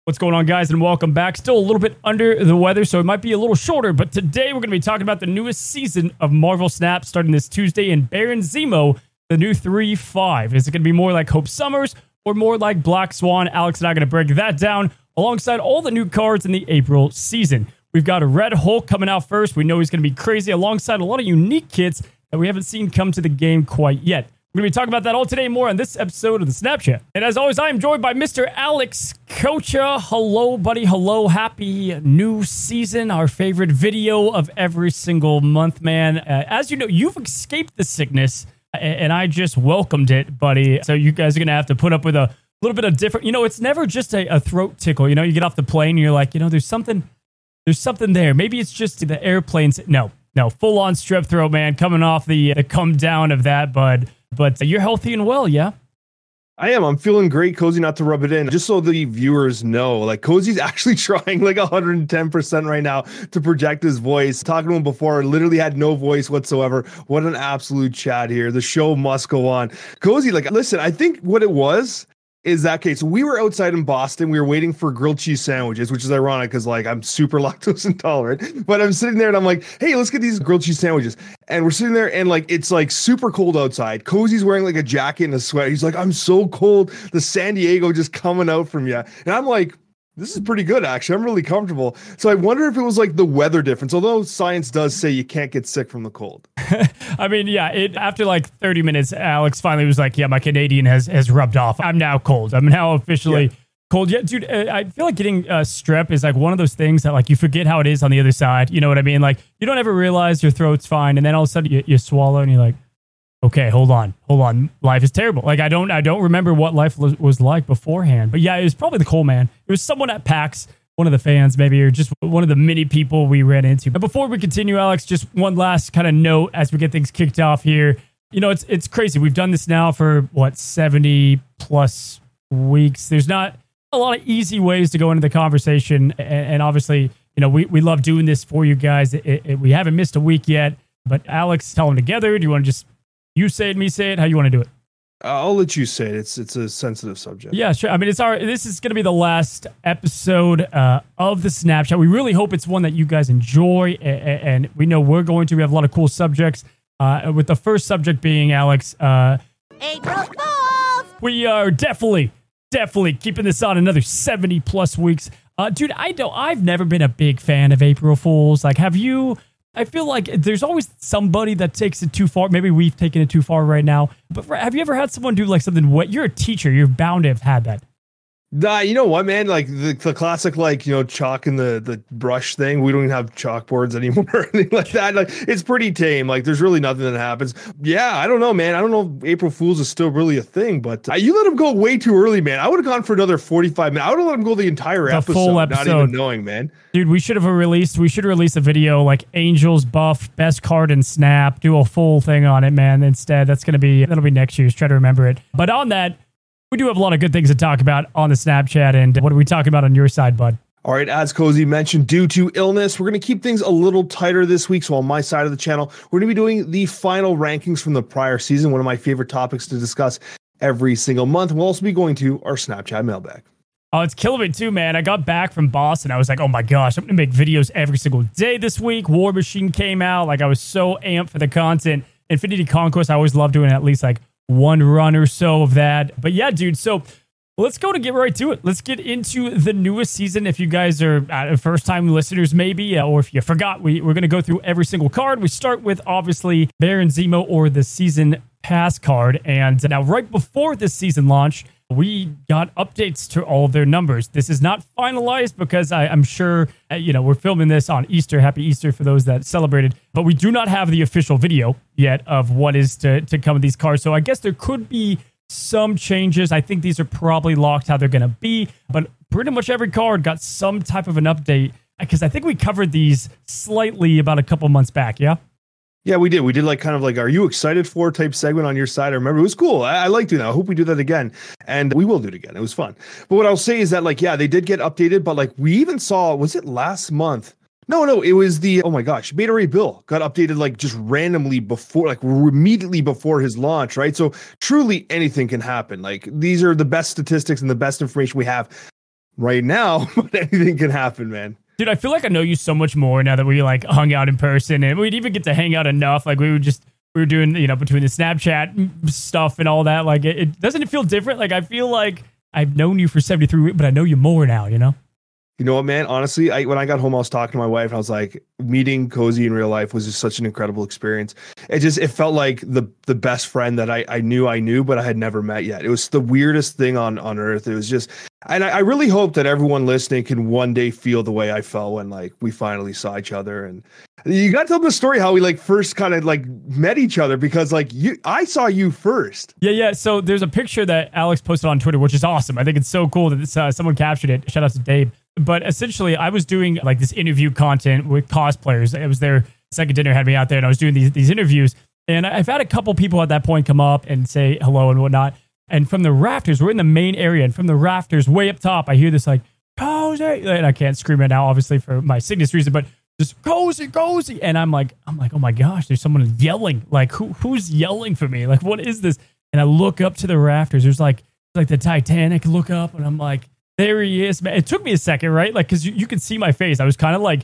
What's going on, guys, and welcome back. Still a little bit under the weather, so it might be a little shorter, but today we're going to be talking about the newest season of Marvel Snap starting this Tuesday in Baron Zemo, the new 3-5. Is it going to be more like Hope Summers or more like Black Swan? Alex and I are going to break that down alongside all the new cards in the April season. We've got a Red Hulk coming out first. We know he's going to be crazy alongside a lot of unique kits that we haven't seen come to the game quite yet. We're going to be talking about that all today, more on this episode of the Snapchat. And as always, I am joined by Mr. Alex Kocha. Hello, buddy. Hello. Happy new season. Our favorite video of every single month, man. As you know, you've escaped the sickness, and I just welcomed it, buddy. So you guys are going to have to put up with a little bit of different... You know, it's never just a throat tickle. You know, you get off the plane, and you're like, you know, there's something there. Maybe it's just the airplanes. No, full-on strep throat, man. Coming off the come down of that, bud. But you're healthy and well, yeah? I am. I'm feeling great, Cozy, not to rub it in. Just so the viewers know, like, Cozy's actually trying like 110% right now to project his voice. Talking to him before, literally had no voice whatsoever. What an absolute chat here. The show must go on. Cozy, like, listen, I think what it was is that case. So we were outside in Boston. We were waiting for grilled cheese sandwiches, which is ironic because, like, I'm super lactose intolerant. But I'm sitting there and I'm like, hey, let's get these grilled cheese sandwiches. And we're sitting there and, like, it's like super cold outside. Cozy's wearing like a jacket and a sweater. He's like, I'm so cold. The San Diego just coming out from you. And I'm like, this is pretty good, actually. I'm really comfortable. So I wonder if it was like the weather difference, although science does say you can't get sick from the cold. I mean, yeah, after like 30 minutes, Alex finally was like, yeah, my Canadian has rubbed off. I'm now cold. I'm now officially cold. Yeah, dude, I feel like getting strep is like one of those things that, like, you forget how it is on the other side. You know what I mean? Like, you don't ever realize your throat's fine, and then all of a sudden you swallow and you're like, okay, hold on. Life is terrible. Like, I don't remember what life was like beforehand. But yeah, it was probably the coal man. It was someone at PAX, one of the fans maybe, or just one of the many people we ran into. But before we continue, Alex, just one last kind of note as we get things kicked off here. You know, it's crazy. We've done this now for, 70 plus weeks. There's not a lot of easy ways to go into the conversation. And obviously, you know, we love doing this for you guys. We haven't missed a week yet. But Alex, tell them together. Do you want to just... You say it, me say it. How you want to do it? I'll let you say it. It's a sensitive subject. Yeah, sure. I mean, this is going to be the last episode of the Snapchat. We really hope it's one that you guys enjoy, and we know we're going to. We have a lot of cool subjects. With the first subject being, Alex, April Fools! We are definitely keeping this on another 70 plus weeks. Dude, I've never been a big fan of April Fools. Like, have you? I feel like there's always somebody that takes it too far. Maybe we've taken it too far right now. But have you ever had someone do like something wet? You're a teacher. You're bound to have had that. You know what, man? Like the classic, like, you know, chalk and the brush thing. We don't even have chalkboards anymore or anything like that. Like, it's pretty tame. Like, there's really nothing that happens. Yeah, I don't know, man. I don't know if April Fools is still really a thing, but you let him go way too early, man. I would have gone for another 45 minutes. I would have let him go the entire episode, full episode, not even knowing, man. Dude, we should release a video like Angels buff, best card in Snap, do a full thing on it, man. Instead, that'll be next year's. Try to remember it. But on that, we do have a lot of good things to talk about on the Snapchat. And what are we talking about on your side, bud? All right, as Cozy mentioned, due to illness, we're going to keep things a little tighter this week. So on my side of the channel, we're going to be doing the final rankings from the prior season, one of my favorite topics to discuss every single month. We'll also be going to our Snapchat mailbag. Oh, it's killing me too, man. I got back from Boston. I was like, oh my gosh, I'm going to make videos every single day this week. War Machine came out. Like, I was so amped for the content. Infinity Conquest, I always love doing at least like one run or so of that. But yeah, dude, so let's get right to it. Let's get into the newest season. If you guys are first-time listeners, maybe, or if you forgot, we're going to go through every single card. We start with, obviously, Baron Zemo, or the Season Pass card. And now, right before this season launch, we got updates to all of their numbers. This is not finalized because I'm sure, we're filming this on Easter. Happy Easter for those that celebrated. But we do not have the official video yet of what is to come with these cards. So I guess there could be some changes. I think these are probably locked how they're going to be. But pretty much every card got some type of an update, because I think we covered these slightly about a couple months back, yeah? Yeah, we did. We did like kind of like, are you excited for type segment on your side? I remember it was cool. I like doing that. I hope we do that again. And we will do it again. It was fun. But what I'll say is that, like, yeah, they did get updated. But like, we even saw, was it last month? No, it was oh my gosh, Beta Ray Bill got updated like just randomly before, like immediately before his launch, right? So truly anything can happen. Like, these are the best statistics and the best information we have. right now, but anything can happen, man. Dude, I feel like I know you so much more now that we like hung out in person, and we'd even get to hang out enough. Like we were doing, between the Snapchat stuff and all that. Like it doesn't it feel different? Like I feel like I've known you for 73 weeks, but I know you more now, You know what, man? Honestly, when I got home, I was talking to my wife, and I was like, meeting Cozy in real life was just such an incredible experience. It felt like the best friend that I knew, but I had never met yet. It was the weirdest thing on earth. It was just, and I really hope that everyone listening can one day feel the way I felt when like we finally saw each other. And you got to tell the story how we like first kind of like met each other, because like I saw you first. Yeah. So there's a picture that Alex posted on Twitter, which is awesome. I think it's so cool that someone captured it. Shout out to Dave. But essentially, I was doing like this interview content with cosplayers. It was their second dinner, had me out there, and I was doing these interviews. And I've had a couple people at that point come up and say hello and whatnot. And from the rafters, we're in the main area, and from the rafters way up top, I hear this like, Cozy. And I can't scream it now, obviously, for my sickness reason, but just Cozy. And I'm like, oh my gosh, there's someone yelling. Like, who's yelling for me? Like, what is this? And I look up to the rafters. There's like the Titanic. Look up, and I'm like, there he is, man. It took me a second, right? Like, because you could see my face. I was kind of like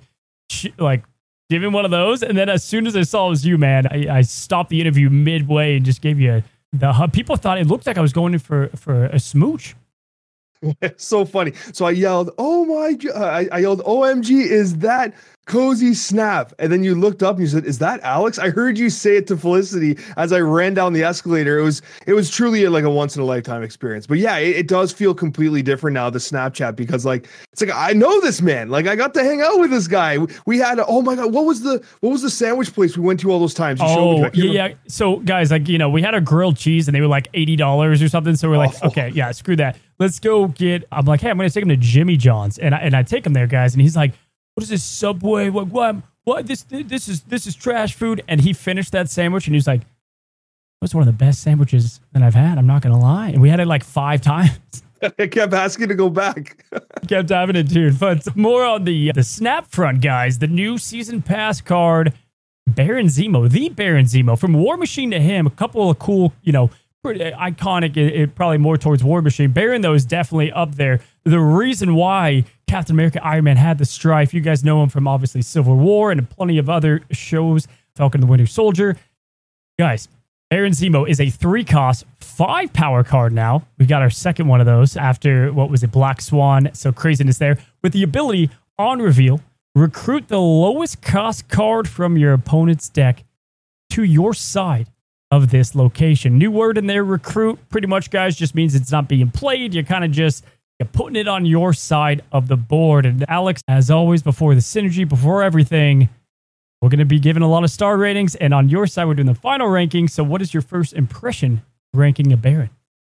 giving one of those. And then as soon as I saw it was you, man, I stopped the interview midway and just gave you the hug. People thought it looked like I was going in for a smooch. It's so funny. So I yelled, "Oh my God!" I yelled, "OMG, is that Cozy Snap?" And then you looked up and you said, "Is that Alex?" I heard you say it to Felicity as I ran down the escalator. It was truly like a once in a lifetime experience. But yeah, it does feel completely different now, the Snapchat, because like it's like I know this man. Like I got to hang out with this guy. We had oh my God, what was the sandwich place we went to all those times? Yeah. So guys, like we had a grilled cheese and they were like $80 or something. So we're like, okay, yeah, screw that. Let's go get. I'm like, hey, I'm gonna take him to Jimmy John's, and I take him there, guys, and he's like, what is this Subway? What? This is trash food. And he finished that sandwich, and he's like, that's one of the best sandwiches that I've had. I'm not gonna lie. And we had it like 5 times. I kept asking to go back. Kept having it, dude. But more on the Snap front, guys. The new season pass card, Baron Zemo, the Baron Zemo, from War Machine to him. A couple of cool, pretty iconic. It probably more towards War Machine. Baron, though, is definitely up there. The reason why Captain America, Iron Man had the strife, you guys know him from obviously Civil War and plenty of other shows, Falcon and the Winter Soldier. Guys, Baron Zemo is a 3-cost, 5-power card now. We got our second one of those after, Black Swan. So craziness there. With the ability, on reveal, recruit the lowest cost card from your opponent's deck to your side of this location. New word in there, recruit, pretty much, guys, just means it's not being played. You're kind of just putting it on your side of the board. And Alex, as always, before the synergy, before everything, we're going to be giving a lot of star ratings. And on your side, we're doing the final ranking. So what is your first impression ranking a Baron?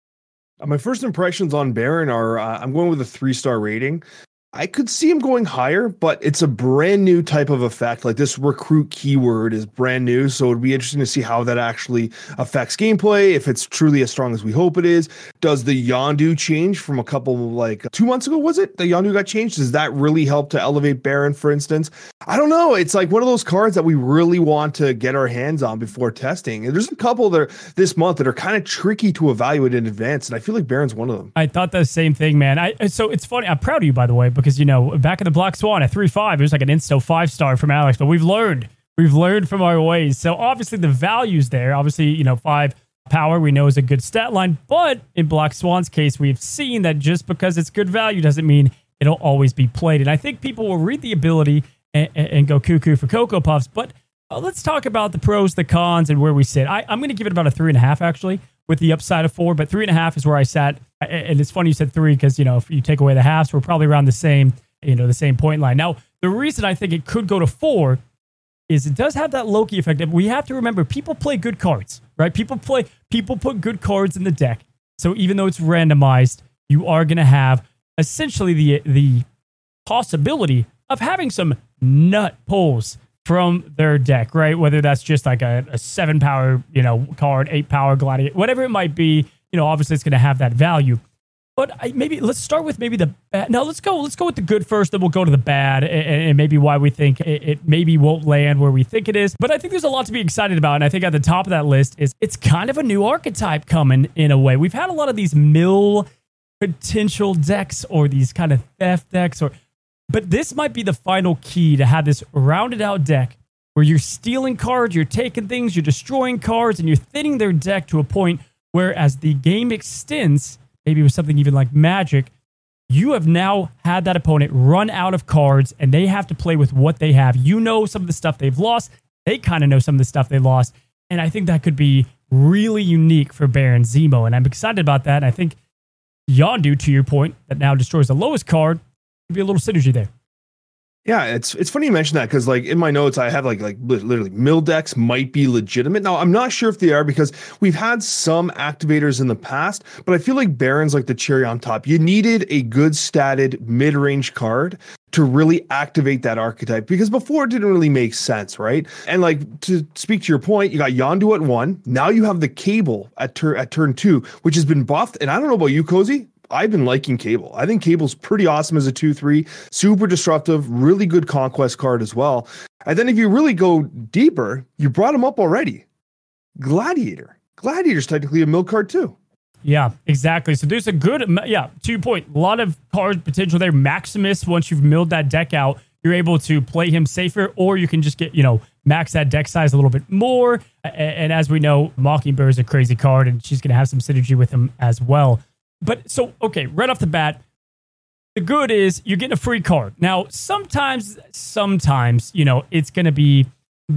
My first impressions on Baron are I'm going with a 3-star rating. I could see him going higher, but it's a brand new type of effect. Like this recruit keyword is brand new. So it'd be interesting to see how that actually affects gameplay. If it's truly as strong as we hope it is. Does the Yondu change from a couple, like 2 months ago, was it? The Yondu got changed. Does that really help to elevate Baron, for instance? I don't know. It's like one of those cards that we really want to get our hands on before testing. And there's a couple that are this month that are kind of tricky to evaluate in advance. And I feel like Baron's one of them. I thought the same thing, man. So it's funny. I'm proud of you, by the way, because, back in the Black Swan at 3-5, it was like an insto 5-star from Alex, but we've learned from our ways. So obviously the value's there. Obviously, 5 power we know is a good stat line, but in Black Swan's case, we've seen that just because it's good value doesn't mean it'll always be played. And I think people will read the ability and go cuckoo for Cocoa Puffs, but let's talk about the pros, the cons, and where we sit. I'm going to give it about a 3.5, actually, with the upside of 4, but 3.5 is where I sat. And it's funny you said 3 because, if you take away the halves, we're probably around the same point line. Now, the reason I think it could go to 4 is it does have that Loki effect. We have to remember, people play good cards, right? People put good cards in the deck. So even though it's randomized, you are going to have essentially the possibility of having some nut pulls from their deck, right? Whether that's just like a 7-power, card, 8-power gladiator, whatever it might be, obviously it's going to have that value. But maybe let's start with maybe the bad. No, let's go with the good first, then we'll go to the bad and maybe why we think it maybe won't land where we think it is. But I think there's a lot to be excited about. And I think at the top of that list is it's kind of a new archetype coming in a way. We've had a lot of these mill potential decks or these kind of theft decks, but this might be the final key to have this rounded out deck where you're stealing cards, you're taking things, you're destroying cards, and you're thinning their deck to a point where as the game extends, maybe with something even like Magic, you have now had that opponent run out of cards and they have to play with what they have. You know some of the stuff they've lost. They kind of know some of the stuff they lost. And I think that could be really unique for Baron Zemo. And I'm excited about that. And I think Yondu, to your point, that now destroys the lowest card, could be a little synergy there. Yeah, it's funny you mention that because like in my notes I have like literally mill decks might be legitimate. Now I'm not sure if they are because we've had some activators in the past, but I feel like Baron's like the cherry on top. You needed a good statted mid-range card to really activate that archetype because before it didn't really make sense, right? And like to speak to your point, you got Yondu at 1. Now you have the Cable at turn 2, which has been buffed. And I don't know about you, Cozy. I've been liking Cable. I think Cable's pretty awesome as a 2/3, super disruptive, really good conquest card as well. And then if you really go deeper, you brought him up already. Gladiator. Gladiator's technically a mill card too. Yeah, exactly. So there's a good, to your point, a lot of card potential there. Maximus, once you've milled that deck out, you're able to play him safer, or you can just get, max that deck size a little bit more. And as we know, Mockingbird is a crazy card, and she's going to have some synergy with him as well. But so, okay, right off the bat, the good is you're getting a free card. Now, sometimes, it's going to be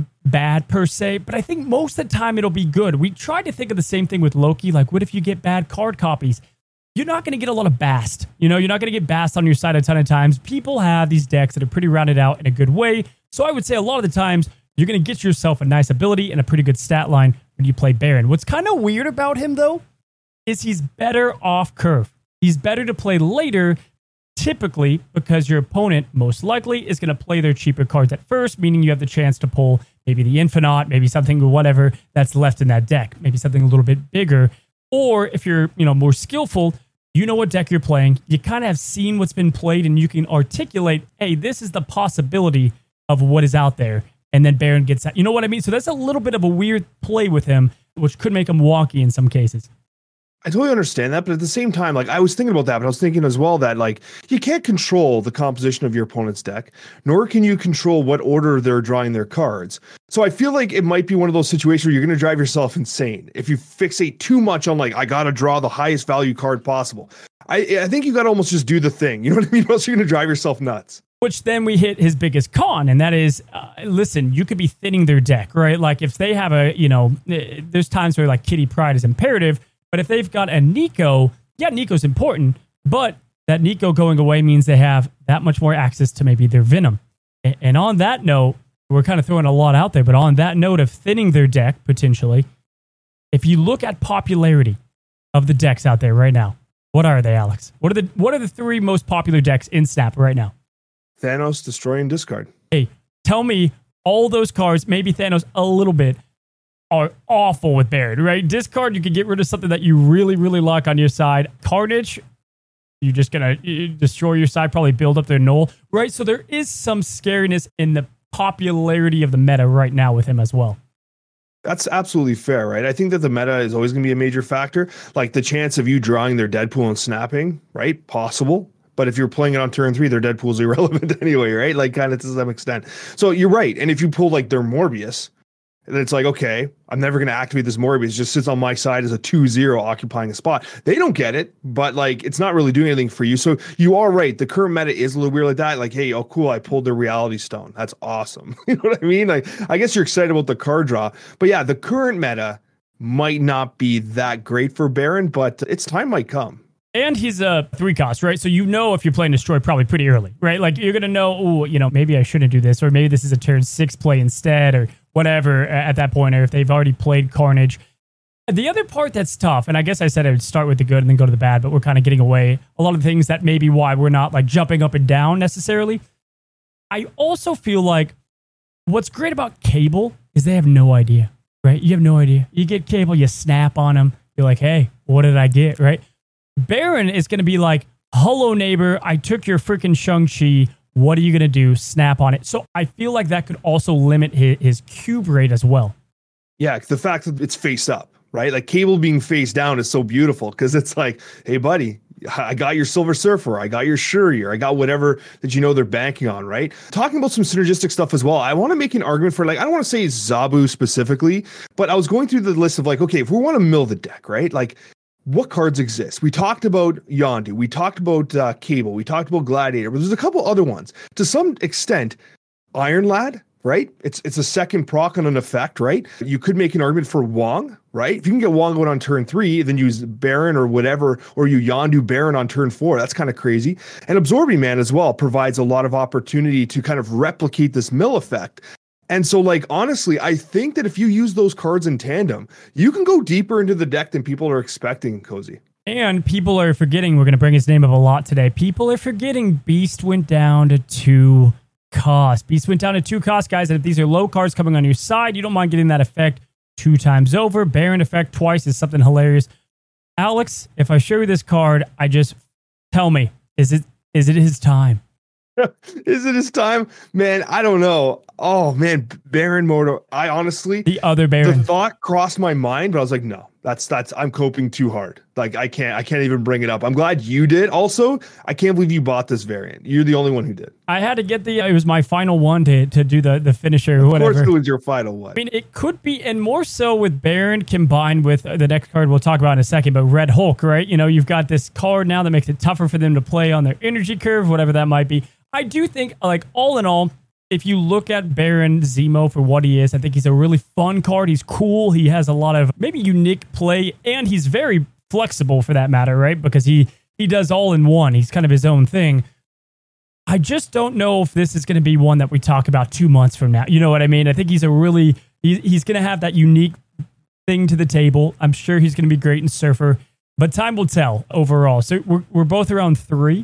bad per se, but I think most of the time it'll be good. We tried to think of the same thing with Loki. Like, what if you get bad card copies? You're not going to get a lot of Bast. You're not going to get Bast on your side a ton of times. People have these decks that are pretty rounded out in a good way. So I would say a lot of the times you're going to get yourself a nice ability and a pretty good stat line when you play Baron. What's kind of weird about him, though, is he's better off curve. He's better to play later, typically because your opponent most likely is going to play their cheaper cards at first, meaning you have the chance to pull maybe the Infinite, maybe something or whatever that's left in that deck, maybe something a little bit bigger. Or if you're, more skillful, you know what deck you're playing. You kind of have seen what's been played and you can articulate, hey, this is the possibility of what is out there. And then Baron gets that. You know what I mean? So that's a little bit of a weird play with him, which could make him wonky in some cases. I totally understand that, but at the same time, like I was thinking about that, but I was thinking as well that like you can't control the composition of your opponent's deck, nor can you control what order they're drawing their cards. So I feel like it might be one of those situations where you're going to drive yourself insane if you fixate too much on like I got to draw the highest value card possible. I think you got to almost just do the thing. You know what I mean? Or else you're going to drive yourself nuts. Which then we hit his biggest con, and that is, listen, you could be thinning their deck, right? Like if they have there's times where like Kitty Pryde is imperative. But if they've got a Nico, yeah, Nico's important, but that Nico going away means they have that much more access to maybe their Venom. And on that note, we're kind of throwing a lot out there, but on that note of thinning their deck, potentially, if you look at popularity of the decks out there right now, what are they, Alex? What are the 3 most popular decks in Snap right now? Thanos, Destroy, and Discard. Hey, tell me all those cards, maybe Thanos a little bit, are awful with Baron, right? Discard, you can get rid of something that you really, really like on your side. Carnage, you're just going to destroy your side, probably build up their null, right? So there is some scariness in the popularity of the meta right now with him as well. That's absolutely fair, right? I think that the meta is always going to be a major factor. Like the chance of you drawing their Deadpool and snapping, right? Possible. But if you're playing it on turn 3, their Deadpool's irrelevant anyway, right? Like kind of to some extent. So you're right. And if you pull like their Morbius, and it's like, okay, I'm never going to activate this Morbius. It just sits on my side as a 2/0 occupying a spot. They don't get it, but like, it's not really doing anything for you. So you are right. The current meta is a little weird like that. Like, hey, oh, cool. I pulled the Reality Stone. That's awesome. You know what I mean? Like, I guess you're excited about the card draw, but yeah, the current meta might not be that great for Baron, but its time might come. And he's a 3 cost, right? So if you're playing Destroy probably pretty early, right? Like you're going to know, maybe I shouldn't do this, or maybe this is a turn 6 play instead, or whatever at that point, or if they've already played Carnage. The other part that's tough, and I guess I said I would start with the good and then go to the bad, but we're kind of getting away. A lot of things that may be why we're not like jumping up and down necessarily. I also feel like what's great about Cable is they have no idea, right? You have no idea. You get Cable, you snap on them. You're like, hey, what did I get, right? Baron is going to be like, hello, neighbor. I took your freaking Shang-Chi. What are you going to do? Snap on it. So I feel like that could also limit his cube rate as well. Yeah, the fact that it's face up, right? Like Cable being face down is so beautiful because it's like, hey, buddy, I got your Silver Surfer, I got your Shurier, I got whatever that they're banking on, right? Talking about some synergistic stuff as well, I want to make an argument for, like, I don't want to say Zabu specifically, but I was going through the list of, like, okay, if we want to mill the deck, right? Like, what cards exist? We talked about Yondu, we talked about Cable, we talked about Gladiator, but there's a couple other ones. To some extent, Iron Lad, right? It's a second proc on an effect, right? You could make an argument for Wong, right? If you can get Wong going on turn 3, then use Baron or whatever, or you Yondu Baron on turn 4. That's kind of crazy. And Absorbing Man as well provides a lot of opportunity to kind of replicate this mill effect. And so, like, honestly, I think that if you use those cards in tandem, you can go deeper into the deck than people are expecting, Cozy. And people are forgetting, we're going to bring his name up a lot today. People are forgetting Beast went down to 2 cost. Beast went down to 2 cost, guys. And if these are low cards coming on your side, you don't mind getting that effect 2 times over. Baron effect twice is something hilarious. Alex, if I show you this card, tell me, is it his time? Is it his time? Man, I don't know. Oh man, Baron Mordo. I honestly, the other Baron. The thought crossed my mind, but I was like, no, that's I'm coping too hard. Like I can't even bring it up. I'm glad you did. Also, I can't believe you bought this variant. You're the only one who did. I had to get it was my final one to do the finisher or whatever. Of course it was your final one. I mean, it could be, and more so with Baron combined with the next card we'll talk about in a second, but Red Hulk, right? You've got this card now that makes it tougher for them to play on their energy curve, whatever that might be. I do think, like, all in all, if you look at Baron Zemo for what he is, I think he's a really fun card. He's cool. He has a lot of maybe unique play, and he's very flexible for that matter, right? Because he does all in one. He's kind of his own thing. I just don't know if this is going to be one that we talk about 2 months from now. You know what I mean? I think he's he's going to have that unique thing to the table. I'm sure he's going to be great in Surfer, but time will tell overall. So we're both around 3.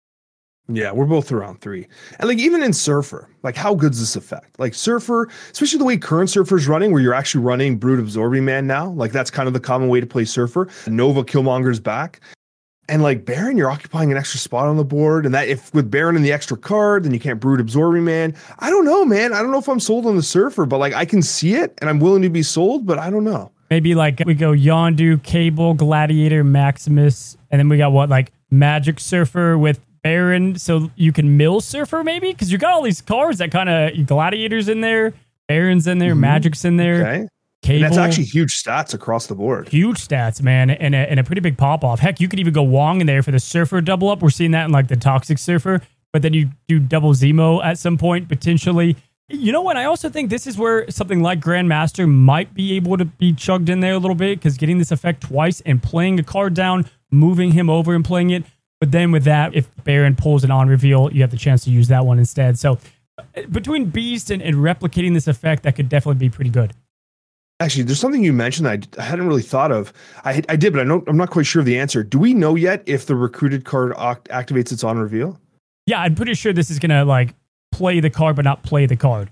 Yeah, we're both around 3. And like even in Surfer, like how good's this effect? Like Surfer, especially the way current Surfer's running, where you're actually running Brute Absorbing Man now, like that's kind of the common way to play Surfer. Nova Killmonger's back. And like Baron, you're occupying an extra spot on the board. And that if with Baron and the extra card, then you can't Brute Absorbing Man. I don't know, man. I don't know if I'm sold on the Surfer, but like I can see it and I'm willing to be sold, but I don't know. Maybe like we go Yondu, Cable, Gladiator, Maximus, and then we got what, like Magic Surfer with Baron, so you can mill Surfer maybe? Because you got all these cards that kind of Gladiators in there, Baron's in there, Magic's in there. Okay. Cable. And that's actually huge stats across the board. Huge stats, man, and a pretty big pop-off. Heck, you could even go Wong in there for the Surfer double up. We're seeing that in like the Toxic Surfer, but then you do double Zemo at some point, potentially. You know what? I also think this is where something like Grandmaster might be able to be chugged in there a little bit, because getting this effect twice and playing a card down, moving him over and playing it. But then with that, if Baron pulls an on reveal, you have the chance to use that one instead. So between Beast and replicating this effect, that could definitely be pretty good. Actually, there's something you mentioned I hadn't really thought of. I did, but I'm not quite sure of the answer. Do we know yet if the recruited card activates its on reveal? Yeah, I'm pretty sure this is going to like play the card, but not play the card.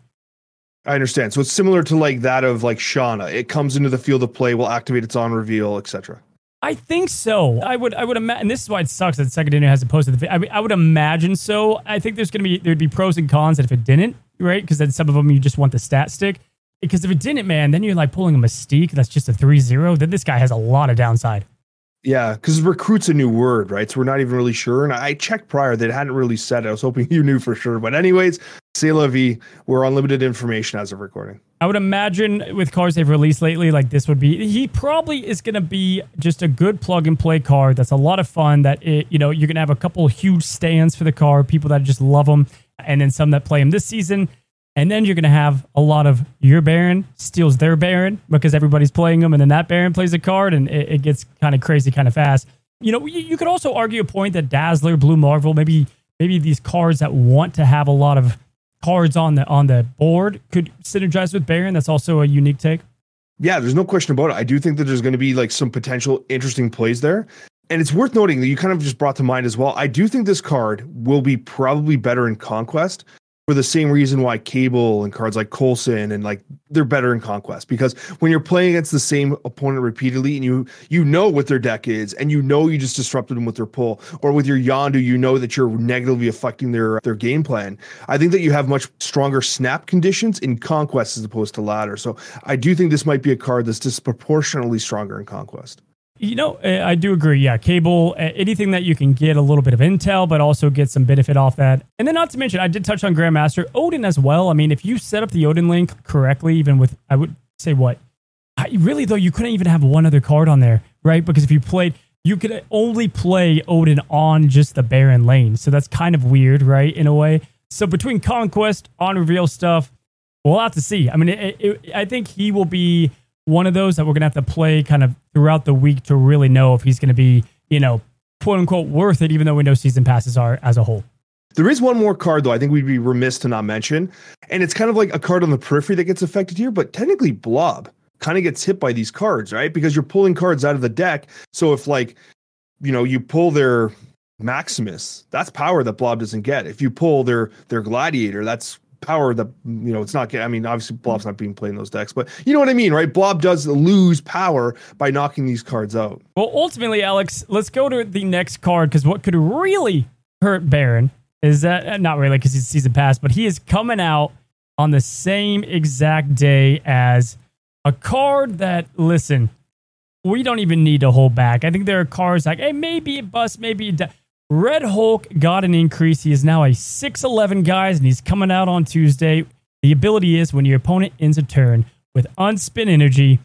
I understand. So it's similar to like that of like Shauna. It comes into the field of play, will activate its on reveal, etc. I think so. I would imagine, and this is why it sucks that Second Dinner hasn't posted the. I would imagine so. I think there'd be pros and cons if it didn't, right? Because then some of them you just want the stat stick. Because if it didn't, man, then you're like pulling a Mystique that's just a 3/0. Then this guy has a lot of downside. Yeah, because recruit's a new word, right? So we're not even really sure. And I checked prior, they hadn't really said it. I was hoping you knew for sure. But anyways, c'est la vie. We're on limited information as of recording. I would imagine with cards they've released lately, like this would be, he probably is going to be just a good plug and play card. That's a lot of fun that, you're going to have a couple of huge stands for the card, people that just love them, and then some that play him this season. And then you're going to have a lot of your Baron steals their Baron because everybody's playing them, and then that Baron plays a card, and it gets kind of crazy kind of fast. You could also argue a point that Dazzler, Blue Marvel, maybe these cards that want to have a lot of cards on the board could synergize with Baron. That's also a unique take. Yeah, there's no question about it. I do think that there's going to be like some potential interesting plays there. And it's worth noting that you kind of just brought to mind as well. I do think this card will be probably better in Conquest, for the same reason why Cable and cards like Coulson and like they're better in Conquest, because when you're playing against the same opponent repeatedly and you know what their deck is, and you just disrupted them with their pull, or with your Yondu, that you're negatively affecting their game plan. I think that you have much stronger snap conditions in Conquest as opposed to Ladder. So I do think this might be a card that's disproportionately stronger in Conquest. I do agree. Yeah, Cable, anything that you can get a little bit of intel, but also get some benefit off that. And then not to mention, I did touch on Grandmaster, Odin as well. I mean, if you set up the Odin link correctly, even with, I would say really though, you couldn't even have one other card on there, right? Because if you played, you could only play Odin on just the Baron lane. So that's kind of weird, right? In a way. So between Conquest, on reveal stuff, we'll have to see. I mean, I think he will be one of those that we're going to have to play kind of throughout the week to really know if he's going to be, quote unquote, worth it, even though we know season passes are as a whole. There is one more card, though, I think we'd be remiss to not mention. And it's kind of like a card on the periphery that gets affected here, but technically Blob kind of gets hit by these cards, right? Because you're pulling cards out of the deck. So if you pull their Maximus, that's power that Blob doesn't get. If you pull their Gladiator, that's power that, it's not, I mean, obviously Blob's not being played in those decks, but you know what I mean, right? Blob does lose power by knocking these cards out. Well, ultimately, Alex, let's go to the next card, because what could really hurt Baron is that, not really because he's season pass, but he is coming out on the same exact day as a card that, listen, we don't even need to hold back. I think there are cards like, hey, maybe it busts, maybe it Red Hulk got an increase. He is now a 6'11", guys, and he's coming out on Tuesday. The ability is when your opponent ends a turn with unspent energy,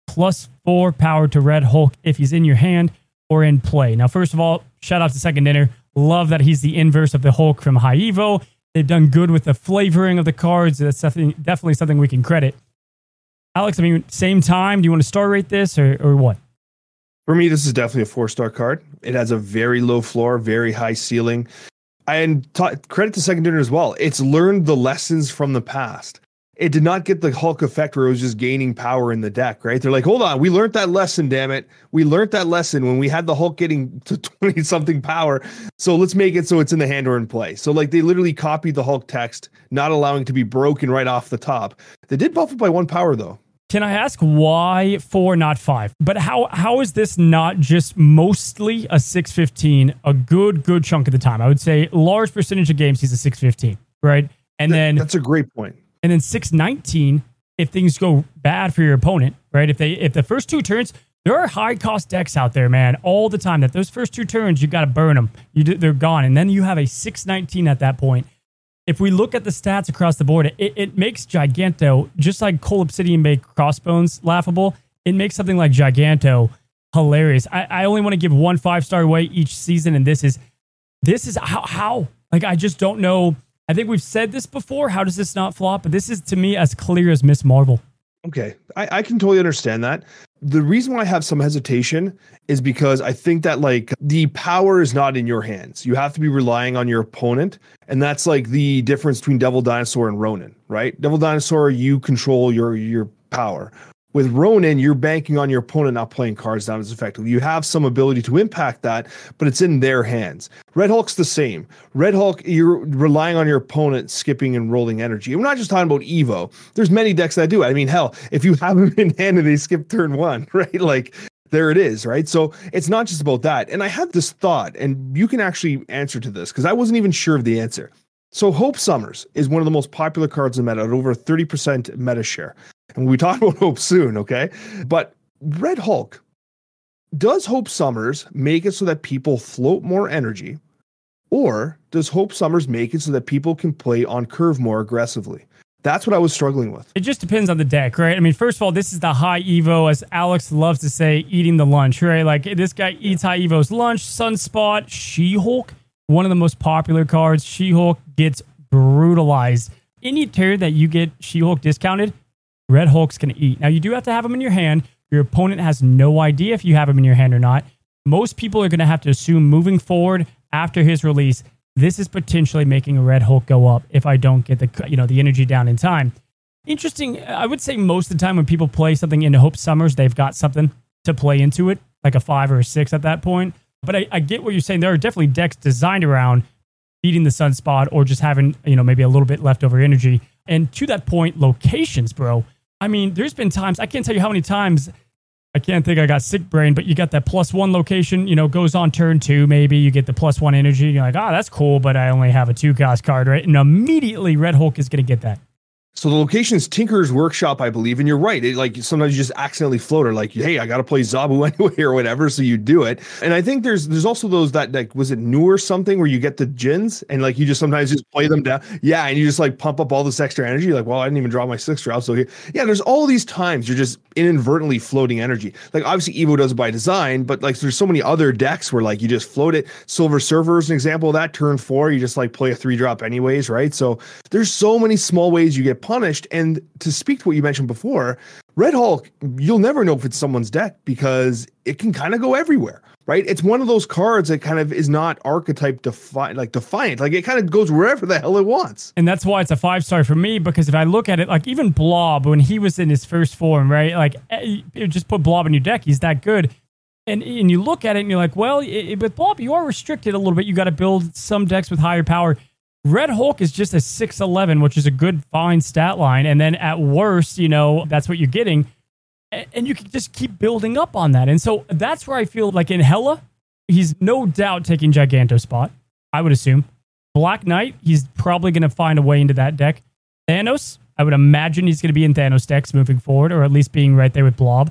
+4 power to Red Hulk if he's in your hand or in play. Now, first of all, shout out to Second Dinner. Love that he's the inverse of the Hulk from High Evo. They've done good with the flavoring of the cards. That's definitely something we can credit. Alex, I mean, same time, do you want to star rate this or what? For me, this is definitely a 4-star card. It has a very low floor, very high ceiling. And credit to Second Dinner as well. It's learned the lessons from the past. It did not get the Hulk effect where it was just gaining power in the deck, right? They're like, hold on, we learned that lesson, damn it. We learned that lesson when we had the Hulk getting to 20-something power. So let's make it so it's in the hand or in play. So they literally copied the Hulk text, not allowing it to be broken right off the top. They did buff it by 1 power, though. Can I ask why 4, not 5? But how is this not just mostly a 615 a good chunk of the time? I would say large percentage of games he's a 615, right? And then that's a great point. And then 619 if things go bad for your opponent, right? If the first 2 turns, there are high cost decks out there, man, all the time that those first 2 turns you got to burn them. They're gone, and then you have a 619 at that point. If we look at the stats across the board, it makes Giganto, just like Cole Obsidian made Crossbones laughable, it makes something like Giganto hilarious. I only want to give 1 5-star away each season, and this is how? Like, I just don't know. I think we've said this before. How does this not flop? But this is, to me, as clear as Miss Marvel. Okay, I can totally understand that. The reason why I have some hesitation is because I think that the power is not in your hands. You have to be relying on your opponent. And that's the difference between Devil Dinosaur and Ronin, right? Devil Dinosaur, you control your power. With Ronin, you're banking on your opponent not playing cards down as effectively. You have some ability to impact that, but it's in their hands. Red Hulk's the same. Red Hulk, you're relying on your opponent skipping and rolling energy. And we're not just talking about Evo. There's many decks that do it. I mean, hell, if you have them in hand and they skip turn 1, right? There it is, right? So it's not just about that. And I had this thought, and you can actually answer to this because I wasn't even sure of the answer. So Hope Summers is one of the most popular cards in meta at over 30% meta share. And we'll be talking about Hope soon, okay? But Red Hulk, does Hope Summers make it so that people float more energy? Or does Hope Summers make it so that people can play on curve more aggressively? That's what I was struggling with. It just depends on the deck, right? I mean, first of all, this is the high Evo, as Alex loves to say, eating the lunch, right? Like, this guy eats high Evo's lunch. Sunspot, She-Hulk, one of the most popular cards. She-Hulk gets brutalized. Any turn that you get She-Hulk discounted, Red Hulk's going to eat. Now, you do have to have him in your hand. Your opponent has no idea if you have him in your hand or not. Most people are going to have to assume moving forward after his release, this is potentially making a Red Hulk go up if I don't get the energy down in time. Interesting. I would say most of the time when people play something into Hope Summers, they've got something to play into it, like a 5 or a 6 at that point. But I get what you're saying. There are definitely decks designed around beating the Sunspot or just having, maybe a little bit leftover energy. And to that point, locations, bro. I mean, there's been times, I can't tell you how many times, I can't think, I got sick brain, but you got that +1 location, goes on turn 2, maybe you get the +1 energy. And you're like, that's cool, but I only have a 2-cost card, right? And immediately Red Hulk is going to get that. So the location's Tinker's Workshop, I believe, and you're right. It, like sometimes you just accidentally float, or like, hey, I got to play Zabu anyway, or whatever, so you do it. And I think there's also those that, like, was it New or something, where you get the Jins and like you just sometimes just play them down, yeah, and you just like pump up all this extra energy. Like, well, I didn't even draw my 6 drop, so yeah, there's all these times you're just inadvertently floating energy. Like obviously Evo does it by design, but like there's so many other decks where like you just float it. Silver Surfer is an example of that. Turn 4, you just like play a 3 drop anyways, right? So there's so many small ways you get punished. And to speak to what you mentioned before, Red Hulk, you'll never know if it's someone's deck because it can kind of go everywhere, right? It's one of those cards that kind of is not archetype defiant. Like it kind of goes wherever the hell it wants. And that's why it's a 5-star for me, because if I look at it, like even Blob, when he was in his first form, right? Like just put Blob in your deck. He's that good. And you look at it and you're like, well, with Blob, you are restricted a little bit. You got to build some decks with higher power. Red Hulk is just a 6'11", which is a good, fine stat line. And then at worst, that's what you're getting. And you can just keep building up on that. And so that's where I feel like in Hela, he's no doubt taking Giganto spot, I would assume. Black Knight, he's probably going to find a way into that deck. Thanos, I would imagine he's going to be in Thanos decks moving forward, or at least being right there with Blob.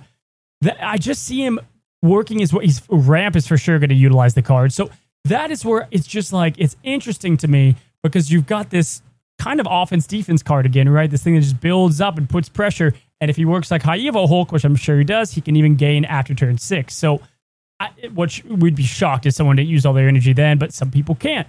I just see him working Ramp is for sure going to utilize the card. So that is where it's just like, it's interesting to me, because you've got this kind of offense-defense card again, right? This thing that just builds up and puts pressure. And if he works like High Evo Hulk, which I'm sure he does, he can even gain after turn 6. So which we'd be shocked if someone didn't use all their energy then, but some people can't.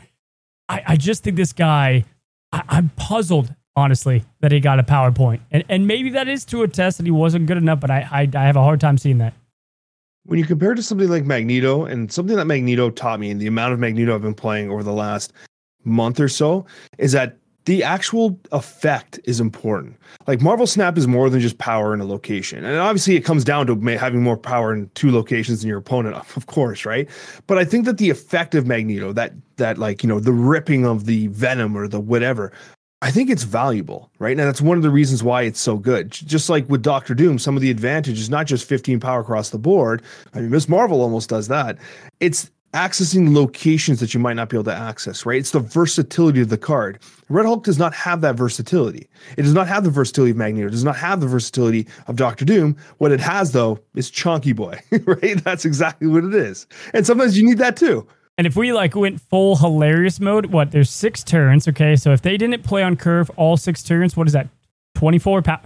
I just think this guy, I'm puzzled, honestly, that he got a PowerPoint. And maybe that is to a test that he wasn't good enough, but I have a hard time seeing that. When you compare it to something like Magneto, and something that Magneto taught me, and the amount of Magneto I've been playing over the last month or so, is that the actual effect is important. Like Marvel Snap is more than just power in a location. And obviously it comes down to having more power in 2 locations than your opponent, of course, right? But I think that the effect of Magneto, that like, the ripping of the venom or the whatever, I think it's valuable, right? And that's one of the reasons why it's so good. Just like with Doctor Doom, some of the advantage is not just 15 power across the board. I mean, Miss Marvel almost does that. It's accessing locations that you might not be able to access, right? It's the versatility of the card. Red Hulk does not have that versatility. It does not have the versatility of Magneto. It does not have the versatility of Doctor Doom. What it has, though, is Chonky Boy, right? That's exactly what it is. And sometimes you need that, too. And if we went full hilarious mode, there's 6 turns, okay? So if they didn't play on curve all 6 turns, what is that? 24 power?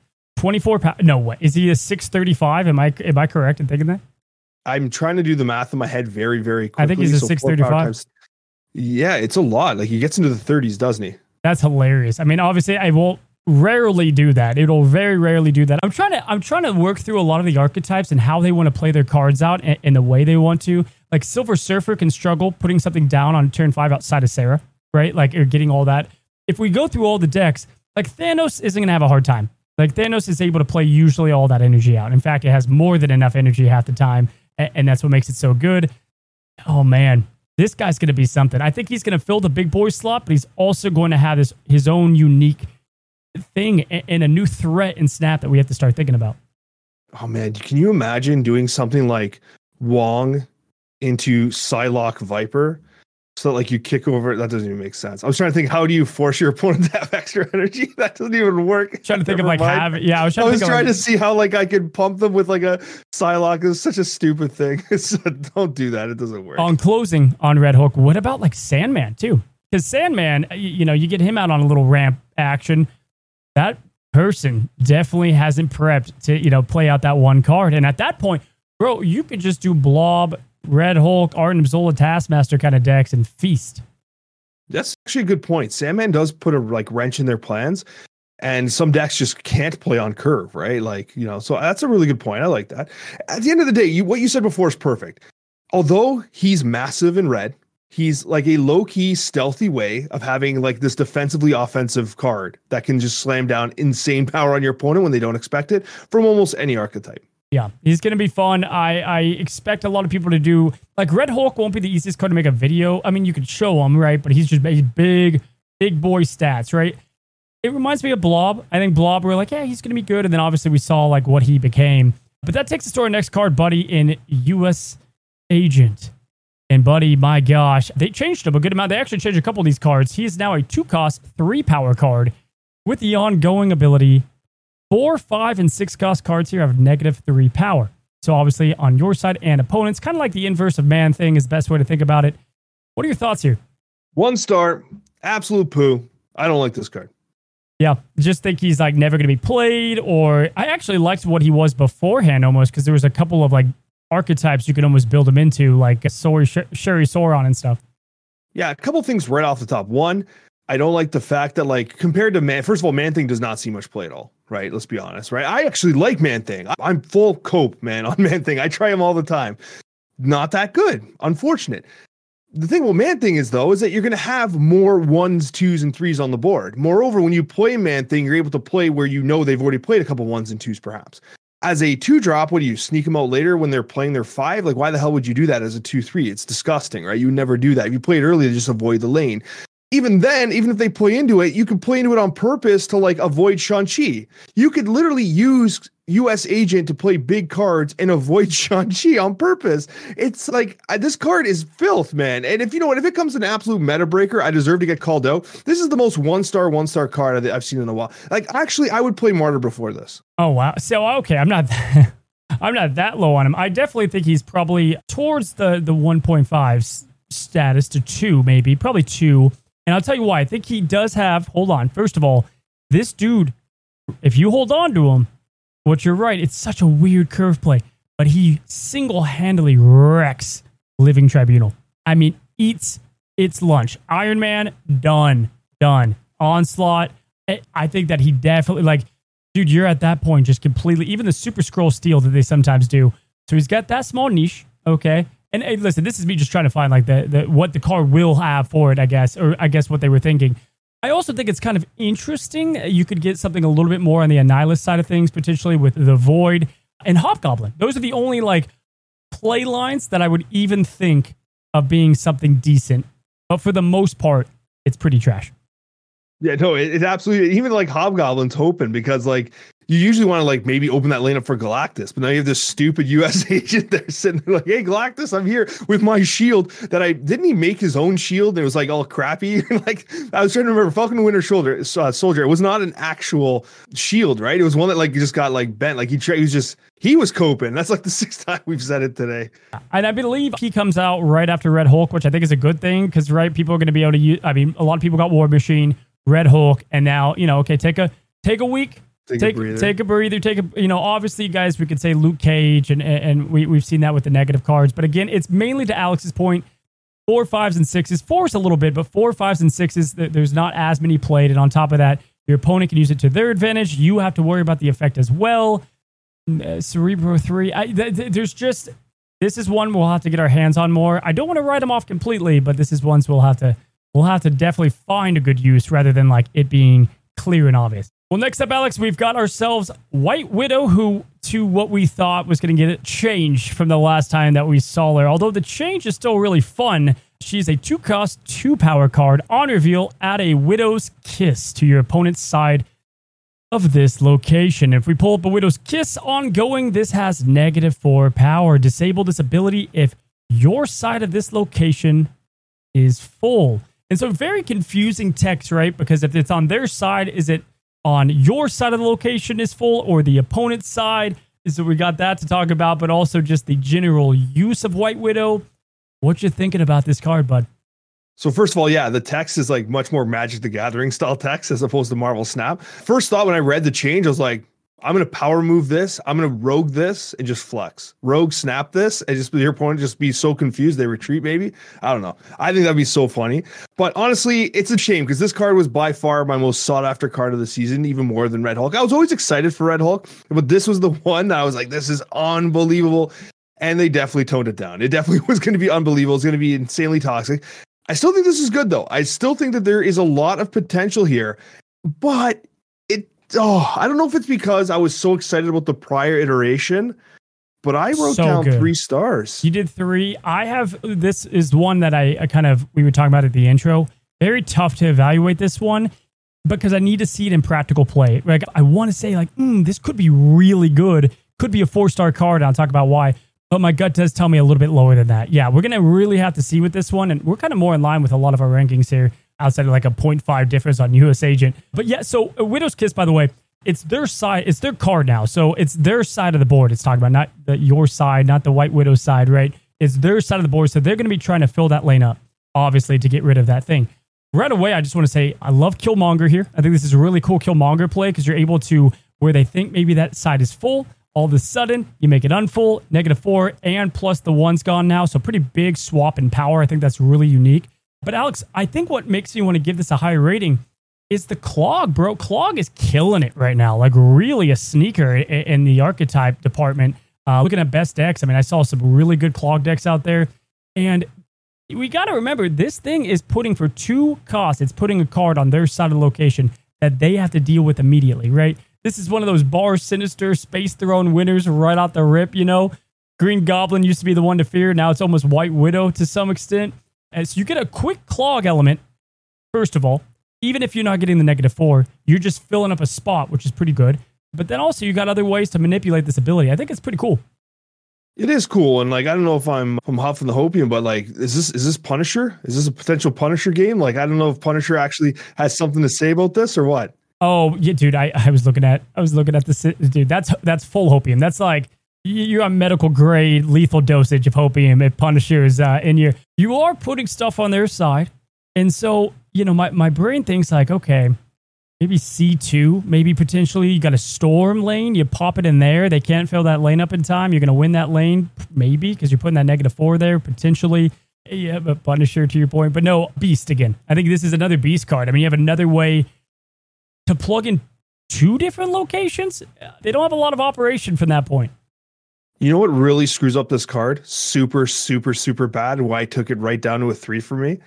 24 power? No, what? Is he a 635? Am I correct in thinking that? I'm trying to do the math in my head very, very quickly. I think he's a 635. Yeah, it's a lot. Like he gets into the 30s, doesn't he? That's hilarious. I mean, obviously, I will rarely do that. It'll very rarely do that. I'm trying to work through a lot of the archetypes and how they want to play their cards out in the way they want to. Like Silver Surfer can struggle putting something down on turn 5 outside of Sarah, right? Like you're getting all that. If we go through all the decks, like Thanos isn't going to have a hard time. Like Thanos is able to play usually all that energy out. In fact, it has more than enough energy half the time. And that's what makes it so good. Oh, man. This guy's going to be something. I think he's going to fill the big boy slot, but he's also going to have his own unique thing and a new threat in Snap that we have to start thinking about. Oh, man. Can you imagine doing something like Wong into Psylocke Viper? So like you kick over it. That doesn't even make sense. I was trying to think, how do you force your opponent to have extra energy? That doesn't even work. Trying to think of I was trying to see how like I could pump them with like a Psylocke. It's such a stupid thing. Don't do that. It doesn't work. On closing on Red Hulk, what about like Sandman too? Because Sandman, you get him out on a little ramp action. That person definitely hasn't prepped to play out that one card. And at that point, bro, you could just do Blob, Red Hulk, Artem Zola, Taskmaster kind of decks and feast. That's actually a good point. Sandman does put a wrench in their plans, and some decks just can't play on curve, right? So that's a really good point. I like that. At the end of the day, what you said before is perfect. Although he's massive in red, he's like a low-key, stealthy way of having like this defensively offensive card that can just slam down insane power on your opponent when they don't expect it from almost any archetype. Yeah, he's going to be fun. I expect a lot of people to do... Like, Red Hulk won't be the easiest card to make a video. I mean, you could show him, right? But he's big boy stats, right? It reminds me of Blob. I think Blob, we're like, yeah, he's going to be good. And then obviously we saw like what he became. But that takes us to our next card, Buddy, in U.S. Agent. And Buddy, my gosh, they changed him a good amount. They actually changed a couple of these cards. He is now a 2-cost, 3-power card with the ongoing ability, 4, 5, and 6 cost cards here have -3 power. So obviously on your side and opponents, kind of like the inverse of Man-Thing is the best way to think about it. What are your thoughts here? 1 star, absolute poo. I don't like this card. Yeah, just think he's like never going to be played, or I actually liked what he was beforehand almost, because there was a couple of like archetypes you could almost build him into, like Sherry Sauron and stuff. Yeah, a couple things right off the top. One, I don't like the fact that, like, compared to first of all, Man-Thing does not see much play at all, right? Let's be honest, right? I actually like Man-Thing. I'm full cope, man, on Man-Thing. I try him all the time. Not that good. Unfortunate. The thing with Man-Thing is that you're going to have more 1s, 2s, and 3s on the board. Moreover, when you play Man-Thing, you're able to play where you know they've already played a couple 1s and 2s, perhaps. As a 2-drop, what do you sneak them out later when they're playing their 5? Like, why the hell would you do that as a 2-3? It's disgusting, right? You would never do that. If you play it early, just avoid the lane. Even then, even if they play into it, you could play into it on purpose to like avoid Shang-Chi. You could literally use US Agent to play big cards and avoid Shang-Chi on purpose. It's like, this card is filth, man. And if it comes an absolute meta breaker, I deserve to get called out. This is the most 1-star card I've seen in a while. Like, actually, I would play Martyr before this. Oh, wow. So, okay, I'm not that low on him. I definitely think he's probably towards the 1.5 status to 2, maybe. Probably 2. And I'll tell you why. I think he does have, hold on. First of all, this dude, if you hold on to him, which you're right, it's such a weird curve play, but he single-handedly wrecks Living Tribunal. I mean, eats its lunch. Iron Man, done. Onslaught, I think that he definitely, like, dude, you're at that point just completely, even the Super Scroll Steel that they sometimes do. So he's got that small niche, okay? And hey, listen, this is me just trying to find like the what the card will have for it, I guess, or I guess what they were thinking. I also think it's kind of interesting. You could get something a little bit more on the Annihilus side of things, potentially with the Void and Hobgoblin. Those are the only like play lines that I would even think of being something decent. But for the most part, it's pretty trash. Yeah, no, it's absolutely, even like Hobgoblin's hoping, because like you usually want to like maybe open that lane up for Galactus, but now you have this stupid US agent there sitting there like, hey, Galactus, I'm here with my shield that didn't he make his own shield? And it was like all crappy. Like, I was trying to remember Falcon Winter Soldier. It was not an actual shield, right? It was one that like just got like bent. Like he was coping. That's like the 6th time we've said it today. And I believe he comes out right after Red Hulk, which I think is a good thing, because right, people are going to be able to use, I mean, a lot of people got War Machine, Red Hulk, and now, okay, take a week. Take a breather. Obviously, guys, we could say Luke Cage, and we've seen that with the negative cards. But again, it's mainly to Alex's point, 4, 5s, and 6s. 4s a little bit, but 4, 5s, and 6s, there's not as many played. And on top of that, your opponent can use it to their advantage. You have to worry about the effect as well. Cerebro 3. This is one we'll have to get our hands on more. I don't want to write them off completely, but this is one we'll have to definitely find a good use rather than like it being clear and obvious. Well, next up, Alex, we've got ourselves White Widow, who, to what we thought was going to get a change from the last time that we saw her. Although the change is still really fun. She's a 2-cost, 2-power card. On reveal, add a Widow's Kiss to your opponent's side of this location. If we pull up a Widow's Kiss ongoing, this has -4 power. Disable this ability if your side of this location is full. And so very confusing text, right? Because if it's on their side, is it on your side of the location is full or the opponent's side? So we got that to talk about, but also just the general use of White Widow. What you thinking about this card, bud? So first of all, yeah, the text is like much more Magic the Gathering style text as opposed to Marvel Snap. First thought when I read the change, I was like, I'm going to power move this. I'm going to rogue this and just flex. Rogue snap this and just your opponent just be so confused they retreat maybe. I don't know. I think that'd be so funny. But honestly, it's a shame because this card was by far my most sought after card of the season, even more than Red Hulk. I was always excited for Red Hulk, but this was the one that I was like, this is unbelievable. And they definitely toned it down. It definitely was going to be unbelievable. It's going to be insanely toxic. I still think this is good though. I still think that there is a lot of potential here, but I don't know if it's because I was so excited about the prior iteration, but I wrote down good. 3 stars. You did 3. This is one that we were talking about at the intro. Very tough to evaluate this one because I need to see it in practical play. Like I want to say like, this could be really good. Could be a 4-star card. I'll talk about why. But my gut does tell me a little bit lower than that. Yeah, we're going to really have to see with this one. And we're kind of more in line with a lot of our rankings here. outside of like a 0.5 difference on US Agent. But yeah, so Widow's Kiss, by the way, it's their side, it's their card now. So it's their side of the board it's talking about, not your side, not the White Widow side, right? It's their side of the board. So they're going to be trying to fill that lane up, obviously, to get rid of that thing. Right away, I just want to say, I love Killmonger here. I think this is a really cool Killmonger play because you're able to, where they think maybe that side is full, all of a sudden, you make it unfull, -4, and plus the 1's gone now. So pretty big swap in power. I think that's really unique. But Alex, I think what makes me want to give this a higher rating is the Clog, bro. Clog is killing it right now. Like really a sneaker in the archetype department. Looking at best decks, I mean, I saw some really good Clog decks out there. And we got to remember, this thing is putting for 2 costs. It's putting a card on their side of the location that they have to deal with immediately, right? This is one of those Bar Sinister Space Throne winners right out the rip, you know? Green Goblin used to be the one to fear. Now it's almost White Widow to some extent. And so you get a quick Clog element, first of all. Even if you're not getting the -4, you're just filling up a spot, which is pretty good. But then also you got other ways to manipulate this ability. I think it's pretty cool. It is cool, and like I don't know if I'm huffing the hopium, but like, is this Punisher? Is this a potential Punisher game? Like, I don't know if Punisher actually has something to say about this or what. Oh yeah, dude. I was looking at this, dude. That's full hopium. That's like you're on medical grade lethal dosage of hopium. If Punisher is in your, you are putting stuff on their side, and so you know my brain thinks like, okay, maybe C2, maybe potentially you got a storm lane, you pop it in there. They can't fill that lane up in time. You're going to win that lane, maybe, because you're putting that -4 there, potentially. Yeah, but Punisher to your point. But no, Beast again. I think this is another Beast card. I mean, you have another way to plug in 2 different locations. They don't have a lot of operation from that point. You know what really screws up this card? Super, super, super bad. Why I took it right down to a 3 for me?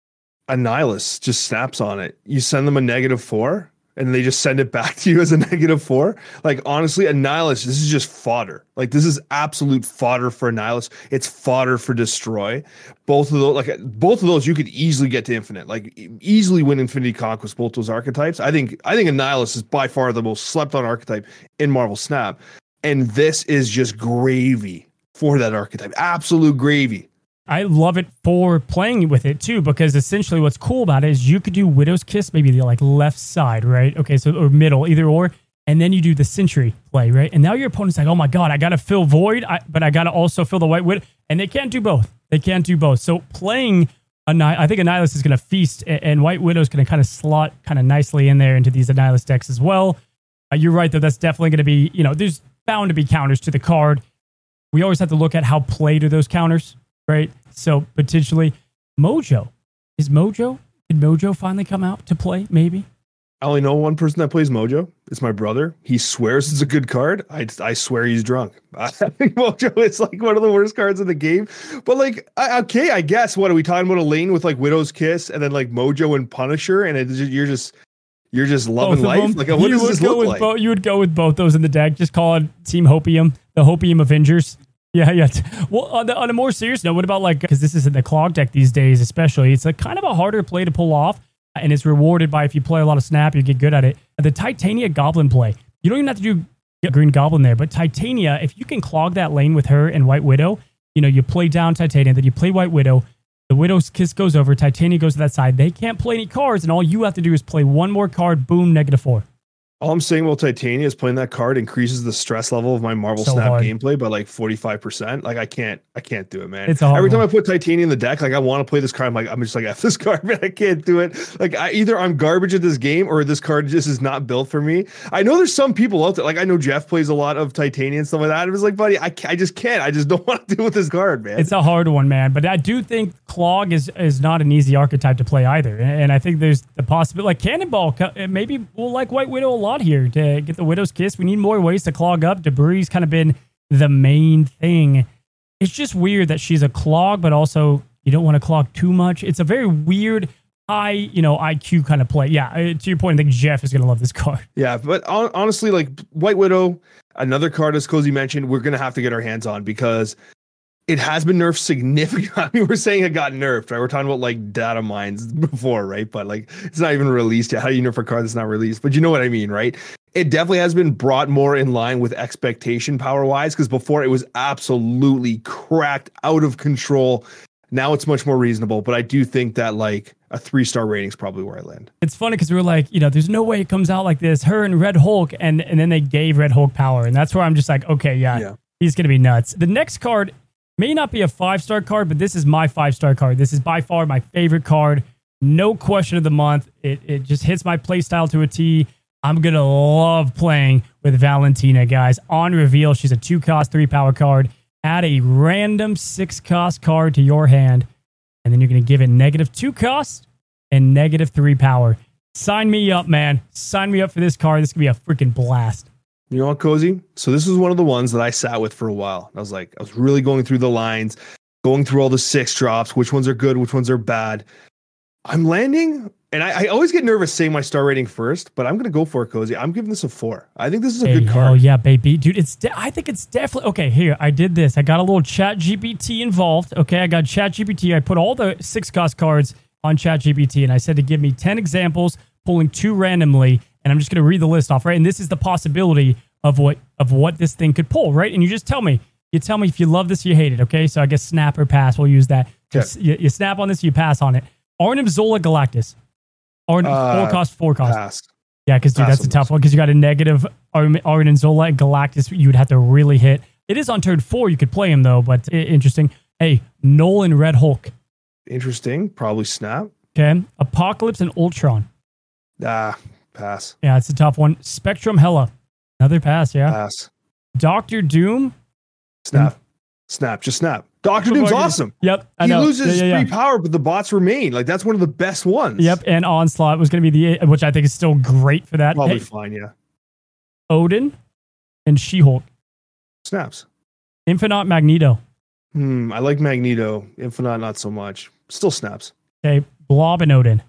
Annihilus just snaps on it. You send them a -4 and they just send it back to you as a -4. Like, honestly, Annihilus, this is just fodder. Like, this is absolute fodder for Annihilus. It's fodder for Destroy. Both of those you could easily get to Infinite. Like, easily win Infinity Conquest, both those archetypes. I think Annihilus is by far the most slept on archetype in Marvel Snap. And this is just gravy for that archetype. Absolute gravy. I love it for playing with it too, because essentially what's cool about it is you could do Widow's Kiss, maybe the like left side, right? Okay, so or middle, either or, and then you do the Sentry play, right? And now your opponent's like, oh my god, I got to fill Void, but I got to also fill the White Widow, and they can't do both. They can't do both. So playing, I think Annihilus is going to feast, and White Widow is going to kind of slot kind of nicely in there into these Annihilus decks as well. You're right though, that's definitely going to be, you know, there's bound to be counters to the card. We always have to look at how played are those counters. Right, so potentially Mojo. Did Mojo finally come out to play? Maybe. I only know one person that plays Mojo. It's my brother. He swears it's a good card. I swear he's drunk. I think Mojo is like one of the worst cards in the game. But like, okay, I guess what are we talking about? A lane with like Widow's Kiss and then like Mojo and Punisher, and you're just loving life. Like, what does this look like? You would go with both those in the deck. Just call it Team Hopium, the Hopium Avengers. Yeah. Well, on a more serious note, what about like, because this isn't the Clog deck these days, especially, it's a kind of a harder play to pull off, and it's rewarded by if you play a lot of Snap, you get good at it. The Titania Goblin play. You don't even have to do Green Goblin there, but Titania, if you can clog that lane with her and White Widow, you know, you play down Titania, then you play White Widow, the Widow's Kiss goes over, Titania goes to that side, they can't play any cards, and all you have to do is play one more card, boom, -4. All I'm saying about Titania is playing that card increases the stress level of my Marvel Snap gameplay by like 45%. Like, I can't do it, man. Every time I put Titania in the deck, like I want to play this card, I'm just like, F this card, man. I can't do it. Like, either I'm garbage at this game or this card just is not built for me. I know there's some people out there, like I know Jeff plays a lot of Titania and stuff like that. It was like, buddy, I just can't. I just don't want to deal with this card, man. It's a hard one, man. But I do think Clog is not an easy archetype to play either. And I think there's the possibility, like Cannonball, maybe we'll like White Widow a lot here to get the Widow's Kiss. We need more ways to clog up. Debris kind of been the main thing. It's just weird that she's a clog, but also you don't want to clog too much. It's a very weird high, IQ kind of play. Yeah, to your point, I think Jeff is going to love this card. Yeah, but honestly, like White Widow, another card, as Cozy mentioned, we're going to have to get our hands on because it has been nerfed significantly. I mean, we're saying it got nerfed, right? We're talking about like data mines before, right? But like, it's not even released yet. How do you nerf a card that's not released? But you know what I mean, right? It definitely has been brought more in line with expectation power wise, because before it was absolutely cracked out of control. Now it's much more reasonable, but I do think that like a 3-star rating is probably where I land. It's funny because we were like, there's no way it comes out like this. Her and Red Hulk, and then they gave Red Hulk power. And that's where I'm just like, okay, yeah. He's going to be nuts. The next card may not be a 5-star card, but this is my 5-star card. This is by far my favorite card. No question of the month. It just hits my play style to a T. I'm going to love playing with Valentina, guys. On reveal, she's a 2-cost, 3-power card. Add a random 6-cost card to your hand, and then you're going to give it -2 cost and -3 power. Sign me up, man. Sign me up for this card. This could be a freaking blast. You know what, Cozy? So this was one of the ones that I sat with for a while. I was really going through the lines, going through all the 6 drops, which ones are good, which ones are bad. I'm landing, and I always get nervous saying my star rating first, but I'm going to go for it, Cozy. I'm giving this a 4. I think this is a good card. Oh, yeah, baby. Dude, I think it's definitely... Okay, here, I did this. I got a little ChatGPT involved. Okay, I got ChatGPT. I put all the 6-cost cards on ChatGPT, and I said to give me 10 examples, pulling 2 randomly, and I'm just going to read the list off, right? And this is the possibility of what this thing could pull, right? And you just tell me. You tell me if you love this or you hate it, okay? So I guess snap or pass. We'll use that. Okay. You snap on this, you pass on it. Arnim Zola Galactus. 4-cost, 4-cost. Pass. Yeah, because, dude, that's a tough one because you got a negative Arnim Zola and Galactus you would have to really hit. It is on turn 4. You could play him, though, but interesting. Hey, Nolan Red Hulk. Interesting. Probably snap. Okay. Apocalypse and Ultron. Pass. Yeah, it's a tough one. Spectrum Hela. Another pass, yeah. Pass. Doctor Doom. Snap. Snap. Just snap. Doctor Doom's awesome. Yep. He loses 3 power, but the bots remain. Like, that's one of the best ones. Yep. And Onslaught was going to be which I think is still great for that. Probably fine, yeah. Odin and She-Hulk. Snaps. Infinite Magneto. I like Magneto. Infinite, not so much. Still snaps. Okay. Blob and Odin.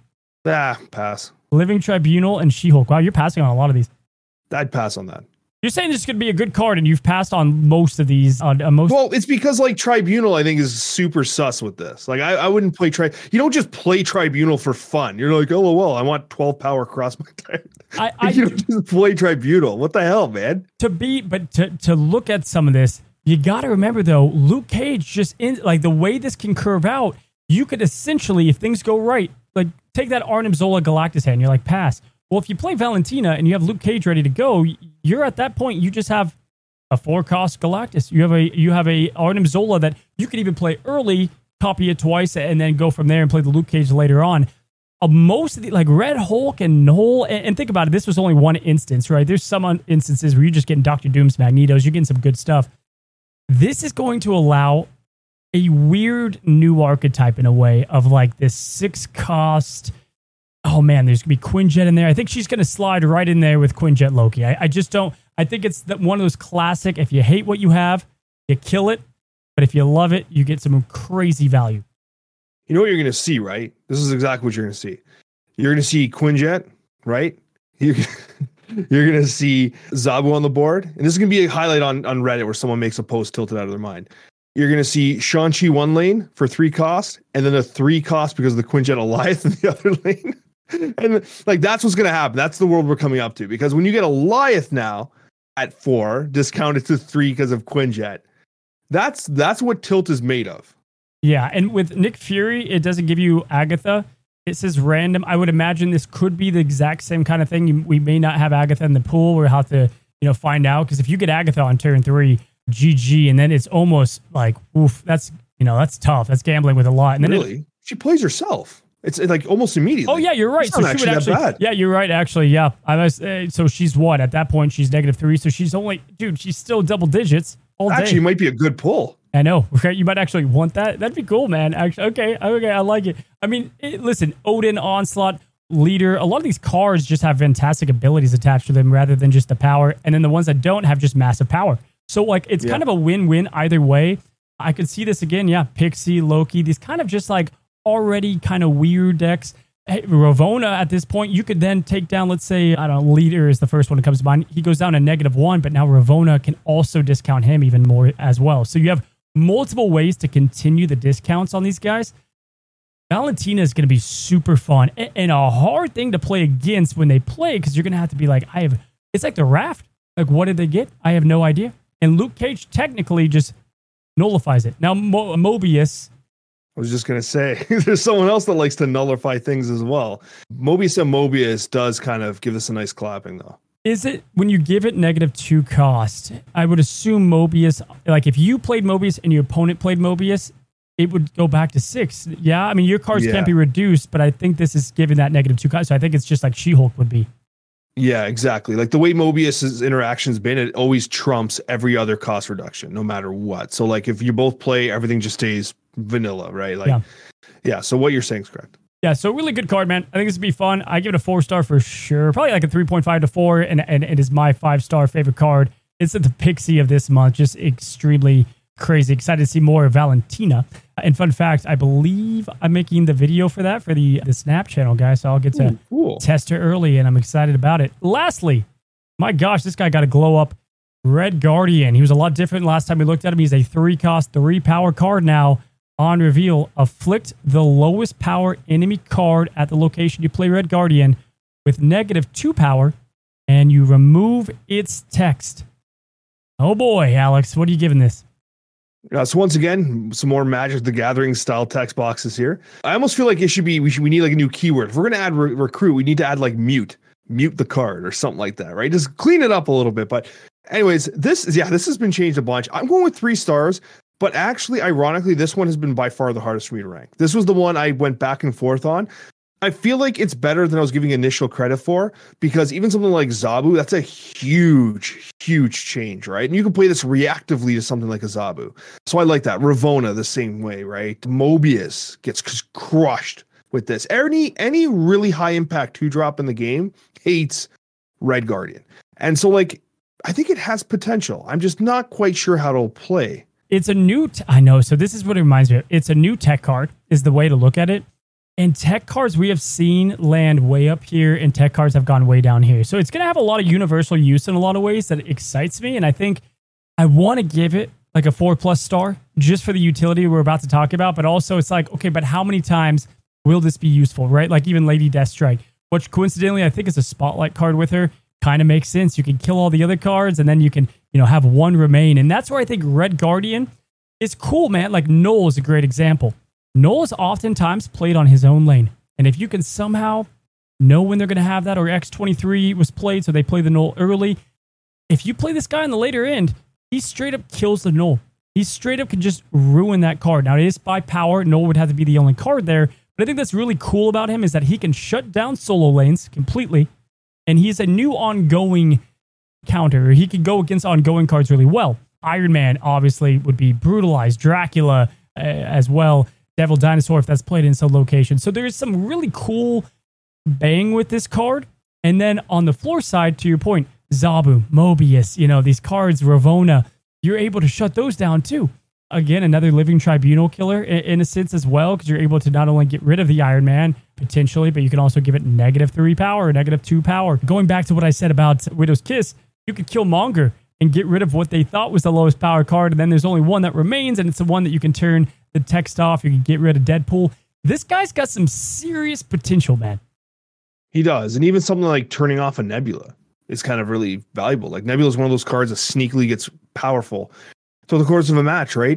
Pass. Living Tribunal and She-Hulk. Wow, you're passing on a lot of these. I'd pass on that. You're saying this is going to be a good card, and you've passed on most of these. Well, it's because like Tribunal, I think, is super sus with this. Like, I wouldn't play You don't just play Tribunal for fun. You're like, oh well, I want 12 power across my time. You don't just play Tribunal. What the hell, man? To look at some of this, you got to remember though, Luke Cage the way this can curve out. You could essentially, if things go right, like take that Arnim Zola Galactus hand. You're like pass. Well, if you play Valentina and you have Luke Cage ready to go, you're at that point. You just have a 4-cost Galactus. You have a Arnim Zola that you could even play early, copy it twice, and then go from there and play the Luke Cage later on. Most of the like Red Hulk and Noel, and think about it. This was only one instance, right? There's some instances where you're just getting Doctor Doom's Magnetos. You're getting some good stuff. This is going to allow a weird new archetype in a way of like this 6-cost. Oh man, there's gonna be Quinjet in there. I think she's gonna slide right in there with Quinjet Loki. I just don't. I think it's one of those classic. If you hate what you have, you kill it. But if you love it, you get some crazy value. You know what you're gonna see, right? This is exactly what you're gonna see. You're gonna see Quinjet, right? You're gonna see Zabu on the board, and this is gonna be a highlight on Reddit where someone makes a post tilted out of their mind. You're going to see Shang-Chi 1 lane for 3 cost, and then a 3 cost because of the Quinjet Alioth in the other lane. And like that's what's going to happen. That's the world we're coming up to. Because when you get Alioth now at 4, discounted to 3 because of Quinjet, that's what Tilt is made of. Yeah, and with Nick Fury, it doesn't give you Agatha. It says random. I would imagine this could be the exact same kind of thing. We may not have Agatha in the pool. We'll have to find out. Because if you get Agatha on turn 3, GG, and then it's almost like, oof, that's tough. That's gambling with a lot. And then really? She plays herself. It's like almost immediately. Oh yeah, you're right. It's not actually that bad. Yeah, you're right. Actually, yeah. So she's what at that point? She's -3. So she's she's still double digits all day. Actually, it might be a good pull. I know. You might actually want that. That'd be cool, man. Actually, okay, I like it. I mean, listen, Odin, Onslaught, Leader. A lot of these cards just have fantastic abilities attached to them, rather than just the power. And then the ones that don't have just massive power. So like it's kind of a win-win either way. I could see this again. Yeah, Pixie, Loki, these kind of just like already kind of weird decks. Hey, Ravonna at this point, you could then take down, let's say, I don't know, Leader is the first one that comes to mind. He goes down to -1, but now Ravonna can also discount him even more as well. So you have multiple ways to continue the discounts on these guys. Valentina is going to be super fun and a hard thing to play against when they play, because you're going to have to be like, it's like the Raft. Like, what did they get? I have no idea. And Luke Cage technically just nullifies it. Now, Mobius I was just going to say, there's someone else that likes to nullify things as well. Mobius and Mobius does kind of give us a nice clapping, though. Is it when you give it -2 cost? I would assume Mobius, like if you played Mobius and your opponent played Mobius, it would go back to 6. Yeah, I mean, your cards can't be reduced, but I think this is giving that -2 cost. So I think it's just like She-Hulk would be. Yeah, exactly. Like the way Mobius's interaction's been, it always trumps every other cost reduction, no matter what. So like if you both play, everything just stays vanilla, right? Like, yeah. So what you're saying is correct. Yeah, so really good card, man. I think this would be fun. I give it a 4-star for sure. Probably like a 3.5 to 4, and it is my 5-star favorite card. It's the Pixie of this month. Just extremely crazy. Excited to see more of Valentina. And fun fact, I believe I'm making the video for that for the Snap channel, guys. So I'll get to test her early, and I'm excited about it. Lastly, my gosh, this guy got a glow up. Red Guardian. He was a lot different last time we looked at him. He's a 3-cost, 3-power card now. On reveal, afflict the lowest power enemy card at the location you play Red Guardian with -2 power, and you remove its text. Oh boy, Alex, what are you giving this? So once again, some more Magic the Gathering style text boxes here. I almost feel like it should be, we need like a new keyword. If we're going to add recruit, we need to add like mute the card or something like that, right? Just clean it up a little bit. But anyways, this has been changed a bunch. I'm going with 3 stars. But actually, ironically, this one has been by far the hardest for me to rank. This was the one I went back and forth on. I feel like it's better than I was giving initial credit for, because even something like Zabu, that's a huge change, right? And you can play this reactively to something like a Zabu. So I like that. Ravonna, the same way, right? Mobius gets crushed with this. Any really high impact 2-drop in the game hates Red Guardian. And so, like, I think it has potential. I'm just not quite sure how it'll play. It's a new, I know. So this is what it reminds me of. It's a new tech card is the way to look at it. And tech cards we have seen land way up here, and tech cards have gone way down here. So it's going to have a lot of universal use in a lot of ways that excites me. And I think I want to give it like a 4+ star just for the utility we're about to talk about. But also it's like, okay, but how many times will this be useful, right? Like even Lady Deathstrike, which coincidentally I think is a spotlight card with her. Kind of makes sense. You can kill all the other cards, and then you can, have one remain. And that's where I think Red Guardian is cool, man. Like Null is a great example. Null is oftentimes played on his own lane. And if you can somehow know when they're going to have that, or X23 was played, so they play the Null early. If you play this guy on the later end, he straight up kills the Null. He straight up can just ruin that card. Now, it is by power. Null would have to be the only card there. But I think that's really cool about him is that he can shut down solo lanes completely. And he's a new ongoing counter. He can go against ongoing cards really well. Iron Man, obviously, would be brutalized. Dracula as well. Devil Dinosaur, if that's played in some location. So there's some really cool bang with this card. And then on the floor side, to your point, Zabu, Mobius, these cards, Ravonna, you're able to shut those down too. Again, another living tribunal killer in a sense as well, because you're able to not only get rid of the Iron Man, potentially, but you can also give it -3 power or -2 power. Going back to what I said about Widow's Kiss, you could kill Monger and get rid of what they thought was the lowest power card, and then there's only one that remains, and it's the one that you can turn the text off. You can get rid of Deadpool. This guy's got some serious potential, man. He does. And even something like turning off a Nebula is kind of really valuable. Like Nebula is one of those cards that sneakily gets powerful through the course of a match, right?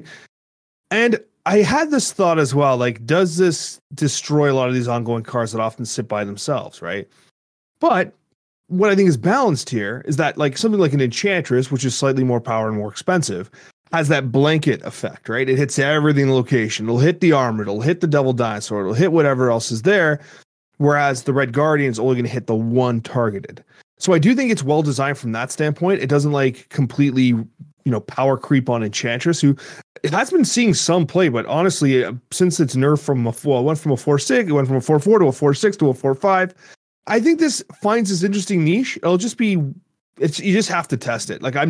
And I had this thought as well, like, does this destroy a lot of these ongoing cards that often sit by themselves, right? But what I think is balanced here is that, like, something like an Enchantress, which is slightly more power and more expensive, has that blanket effect, right? It hits everything in the location. It'll hit the armor, it'll hit the Devil Dinosaur, it'll hit whatever else is there, whereas the Red Guardian is only going to hit the one targeted. So I do think it's well designed from that standpoint. It doesn't, like, completely, power creep on Enchantress, who it has been seeing some play, but honestly, since it's nerfed from it went from a 4-6, it went from a 4-4 to a 4-6 to a 4-5. I think this finds this interesting niche. It'll just be, you just have to test it. Like I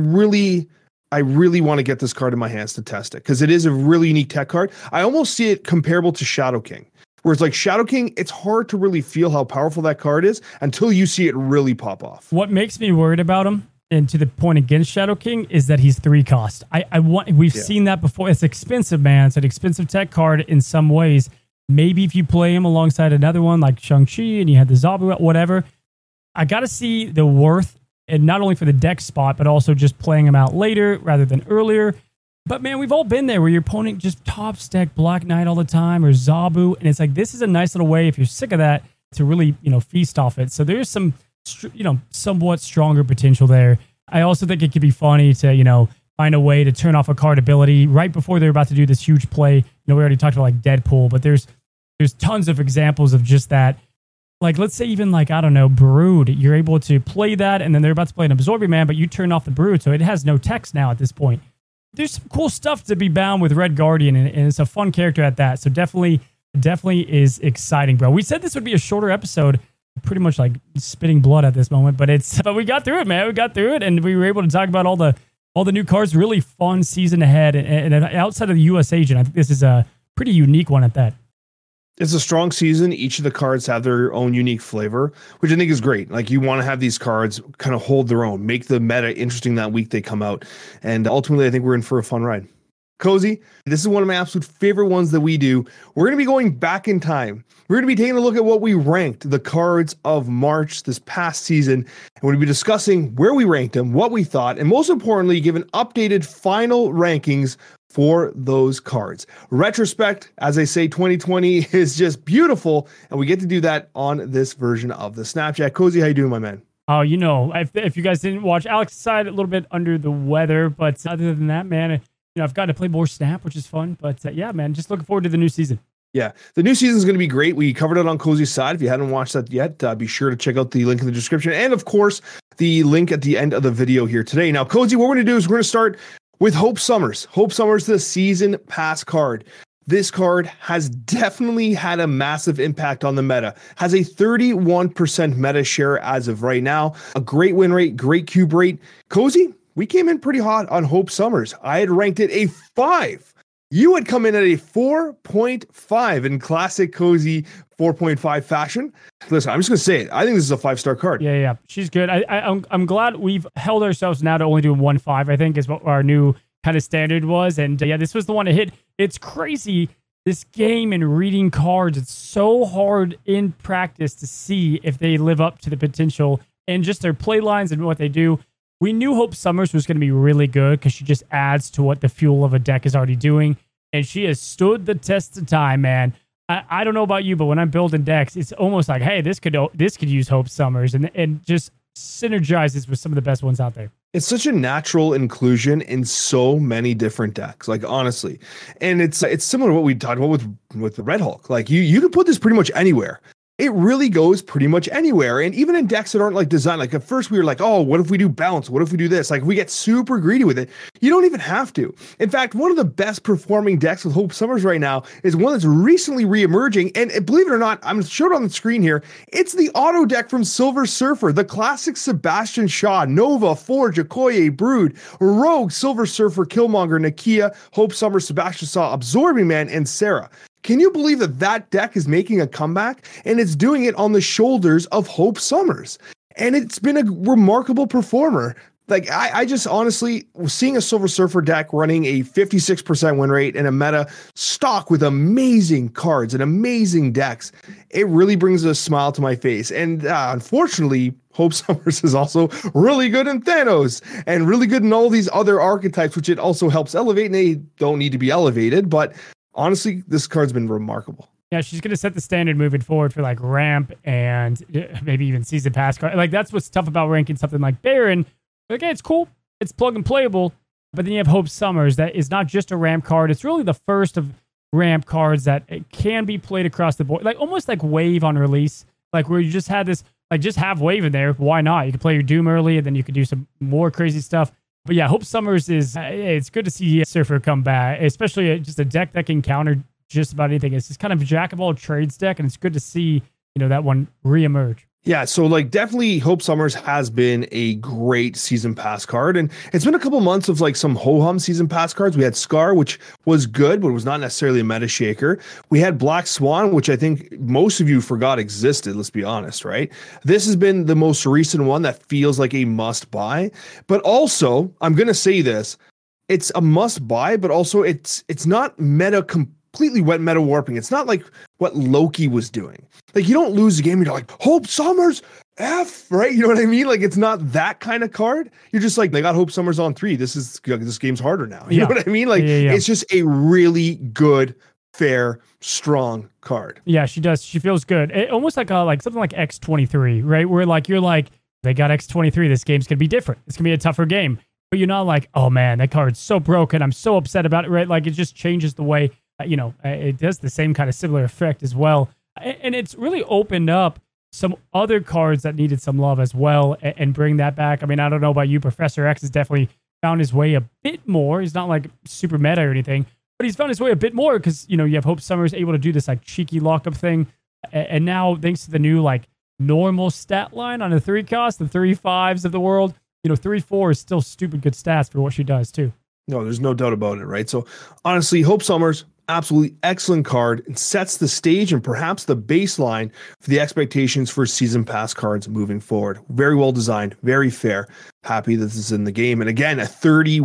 really want to get this card in my hands to test it, because it is a really unique tech card. I almost see it comparable to Shadow King, where it's like Shadow King, it's hard to really feel how powerful that card is until you see it really pop off. What makes me worried about him, and to the point against Shadow King, is that he's 3 cost. We've seen that before. It's expensive, man. It's an expensive tech card in some ways. Maybe if you play him alongside another one like Shang-Chi and you had the Zabu, whatever, I got to see the worth, and not only for the deck spot, but also just playing him out later rather than earlier. But man, we've all been there where your opponent just tops deck Black Knight all the time or Zabu. And it's like, this is a nice little way, if you're sick of that, to really, feast off it. So there's some, somewhat stronger potential there. I also think it could be funny to, find a way to turn off a card ability right before they're about to do this huge play. We already talked about like Deadpool, but there's tons of examples of just that. Like, let's say even like, I don't know, Brood, you're able to play that and then they're about to play an Absorbing Man, but you turn off the Brood. So it has no text now at this point. There's some cool stuff to be bound with Red Guardian, and it's a fun character at that. So definitely is exciting, bro. We said this would be a shorter episode, pretty much like spitting blood at this moment, but we got through it, man. We got through it, and we were able to talk about all the new cards. Really fun season ahead, and outside of the U.S. agent, I think this is a pretty unique one at that. It's a strong season. Each of the cards have their own unique flavor, which I think is great. Like, you want to have these cards kind of hold their own, make the meta interesting that week they come out. And ultimately, I think we're in for a fun ride. Cozy, this is one of my absolute favorite ones that we do. We're going to be going back in time. We're going to be taking a look at what we ranked the cards of March this past season. And we're going to be discussing where we ranked them, what we thought, and most importantly, give an updated final rankings for those cards. Retrospect, as I say, 2020 is just beautiful, and we get to do that on this version of the Snapchat. Cozy, how you doing, my man? Oh, if you guys didn't watch, Alex side a little bit under the weather, but other than that, man, I've got to play more Snap, which is fun. But yeah, man, just looking forward to the new season. Yeah, the new season is going to be great. We covered it on Cozy's side. If you hadn't watched that yet, be sure to check out the link in the description. And of course, the link at the end of the video here today. Now, Cozy, what we're going to do is we're going to start with Hope Summers. Hope Summers, the season pass card. This card has definitely had a massive impact on the meta. Has a 31% meta share as of right now. A great win rate, great cube rate. Cozy, we came in pretty hot on Hope Summers. I had ranked it a 5. You had come in at a 4.5 in classic Cozy 4.5 fashion. Listen, I'm just going to say it. I think this is a 5-star card. Yeah. She's good. I'm glad we've held ourselves now to only doing 1.5, I think, is what our new kind of standard was. And yeah, this was the one to hit. It's crazy. This game and reading cards, it's so hard in practice to see if they live up to the potential and just their play lines and what they do. We knew Hope Summers was going to be really good because she just adds to what the fuel of a deck is already doing. And she has stood the test of time, man. I don't know about you, but when I'm building decks, it's almost like, hey, this could use Hope Summers and just synergizes with some of the best ones out there. It's such a natural inclusion in so many different decks, like, honestly. And it's similar to what we talked about with the Red Hulk. Like, you can put this pretty much anywhere. It really goes pretty much anywhere. And even in decks that aren't like designed, like at first we were like, oh, what if we do bounce? What if we do this? Like, we get super greedy with it. You don't even have to. In fact, one of the best performing decks with Hope Summers right now is one that's recently re-emerging. And believe it or not, I'm showing it on the screen here. It's the auto deck from Silver Surfer, the classic Sebastian Shaw, Nova, Forge, Okoye, Brood, Rogue, Silver Surfer, Killmonger, Nakia, Hope Summers, Sebastian Shaw, Absorbing Man, and Sarah. Can you believe that deck is making a comeback? And it's doing it on the shoulders of Hope Summers. And it's been a remarkable performer. Like, I just honestly, seeing a Silver Surfer deck running a 56% win rate and a meta stock with amazing cards and amazing decks, it really brings a smile to my face. And unfortunately, Hope Summers is also really good in Thanos and really good in all these other archetypes, which it also helps elevate. And they don't need to be elevated, but honestly, this card's been remarkable. Yeah, she's going to set the standard moving forward for like ramp and maybe even season pass card. Like, that's what's tough about ranking something like Baron. Like, hey, it's cool. It's plug and playable. But then you have Hope Summers that is not just a ramp card. It's really the first of ramp cards that it can be played across the board. Like, almost like Wave on release. Like, where you just had this, like, just have Wave in there. Why not? You can play your Doom early and then you could do some more crazy stuff. But yeah, Hope Summers is, it's good to see Surfer come back, especially just a deck that can counter just about anything. It's just kind of a jack of all trades deck, and it's good to see, that one reemerge. Yeah, so like definitely Hope Summers has been a great season pass card, and it's been a couple months of like some ho-hum season pass cards. We had Scar, which was good, but was not necessarily a meta shaker. We had Black Swan, which I think most of you forgot existed, let's be honest, right? This has been the most recent one that feels like a must buy, but also, I'm going to say this, it's a must buy, but also it's not completely wet meta warping. It's not like what Loki was doing. Like, you don't lose the game and you're like, Hope Summers, F, right? You know what I mean? Like, it's not that kind of card. You're just like, they got Hope Summers on 3. This game's harder now. You know what I mean? Like, it's just a really good, fair, strong card. Yeah, she does. She feels good. Almost like something like X23, right? Where like you're like, they got X23. This game's gonna be different. It's gonna be a tougher game. But you're not like, oh man, that card's so broken. I'm so upset about it, right? Like, it just changes the way, it does the same kind of similar effect as well. And it's really opened up some other cards that needed some love as well, and bring that back. I mean, I don't know about you. Professor X has definitely found his way a bit more. He's not like super meta or anything, but he's found his way a bit more because, you have Hope Summers able to do this like cheeky lockup thing. And now, thanks to the new like normal stat line on the 3 cost, the 3/5s of the world, 3/4 is still stupid good stats for what she does too. No, there's no doubt about it, right? So honestly, Hope Summers, absolutely excellent card, and sets the stage and perhaps the baseline for the expectations for season pass cards moving forward. Very well designed, very fair. Happy that this is in the game. And again, a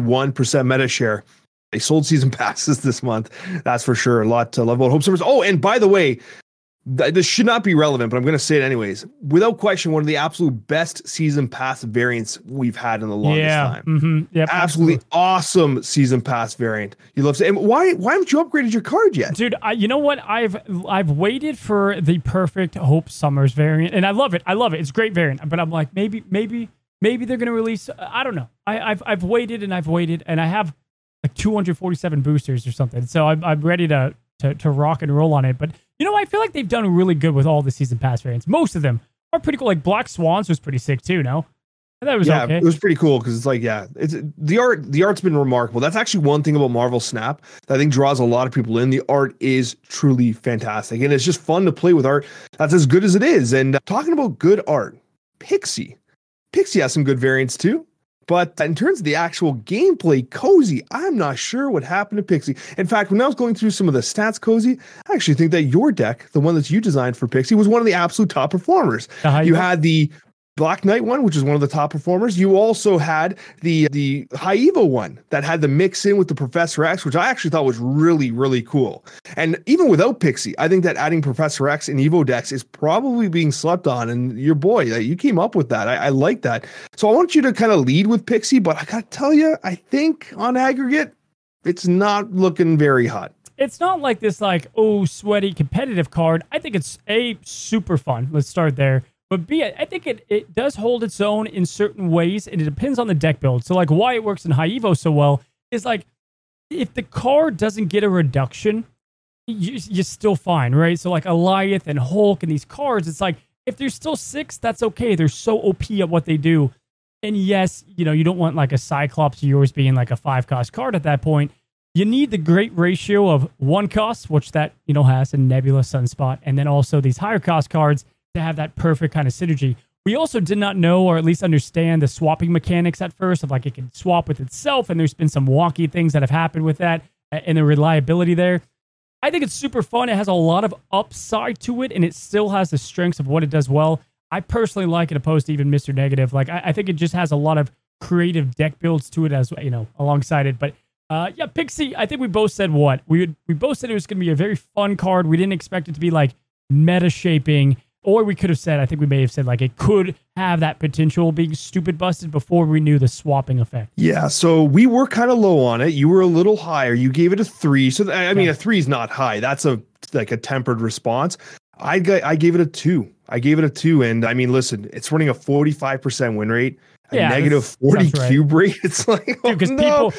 31% meta share. They sold season passes this month. That's for sure. A lot to love about Hope Summers. Oh, and by the way, this should not be relevant, but I'm going to say it anyways. Without question, one of the absolute best season pass variants we've had in the longest time. Mm-hmm. Yep, absolutely awesome season pass variant. You love to. And why haven't you upgraded your card yet, dude? You know what? I've waited for the perfect Hope Summers variant, and I love it. It's a great variant, but I'm like, maybe they're going to release. I don't know. I've waited, and I have like 247 boosters or something. So I'm ready to rock and roll on it. But I feel like they've done really good with all the season pass variants. Most of them are pretty cool. Like Black Swans was pretty sick too. No, I thought it was okay. It was pretty cool because it's like, it's the art's been remarkable. That's actually one thing about Marvel Snap that I think draws a lot of people in. The art is truly fantastic, and it's just fun to play with art that's as good as it is. And talking about good art, Pixie has some good variants too. But in terms of the actual gameplay, Cozy, I'm not sure what happened to Pixie. In fact, when I was going through some of the stats, Cozy, I actually think that your deck, the one that you designed for Pixie, was one of the absolute top performers. You had the Black Knight one, which is one of the top performers. You also had the High Evo one that had the mix in with the Professor X, which I actually thought was really, really cool. And even without Pixie, I think that adding Professor X in Evo decks is probably being slept on. And your boy, you came up with that. I like that. So I want you to kind of lead with Pixie, but I got to tell you, I think on aggregate, it's not looking very hot. It's not like this sweaty competitive card. I think it's super fun. Let's start there. But B, I think it does hold its own in certain ways, and it depends on the deck build. So, like, why it works in High Evo so well is, like, if the card doesn't get a reduction, you're still fine, right? So, like, Alioth and Hulk and these cards, it's like, if they're still 6, that's okay. They're so OP at what they do. And yes, you don't want, like, a Cyclops of yours being, like, a 5-cost card at that point. You need the great ratio of 1 cost, which that, has in Nebula, Sunspot, and then also these higher cost cards to have that perfect kind of synergy. We also did not know, or at least understand, the swapping mechanics at first of like it can swap with itself, and there's been some wonky things that have happened with that and the reliability there. I think it's super fun. It has a lot of upside to it, and it still has the strengths of what it does well. I personally like it opposed to even Mr. Negative. Like I think it just has a lot of creative deck builds to it as alongside it. But Pixie, I think we both said what? We both said it was going to be a very fun card. We didn't expect it to be like meta shaping. Or we could have said, I think we may have said, like, it could have that potential being stupid busted before we knew the swapping effect. Yeah, so we were kind of low on it. You were a little higher. You gave it a 3. So, I mean, a 3 is not high. That's a tempered response. I gave it a 2. And, I mean, listen, it's running a 45% win rate. Negative 40 cube rate. It's like, because people,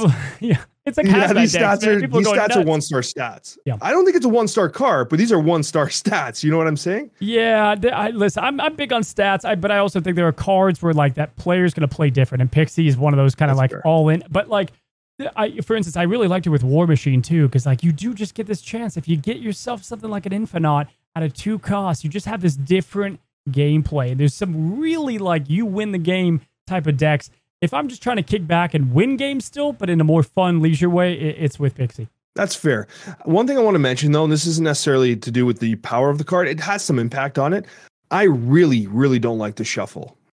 it's like these stats are 1-star stats. Yeah. I don't think it's a 1-star card, but these are 1-star stats. You know what I'm saying? Yeah, listen, I'm big on stats, but I also think there are cards where like that player's going to play different, and Pixie is one of those kind of like fair. All in. But like, for instance, I really liked it with War Machine too, because like you do just get this chance if you get yourself something like an Infinite at a 2 cost, you just have this different gameplay. There's some really like you win the game type of decks. If I'm just trying to kick back and win games still, but in a more fun, leisure way, it's with Pixie. That's fair. One thing I want to mention, though, and this isn't necessarily to do with the power of the card, it has some impact on it. I really, really don't like the shuffle.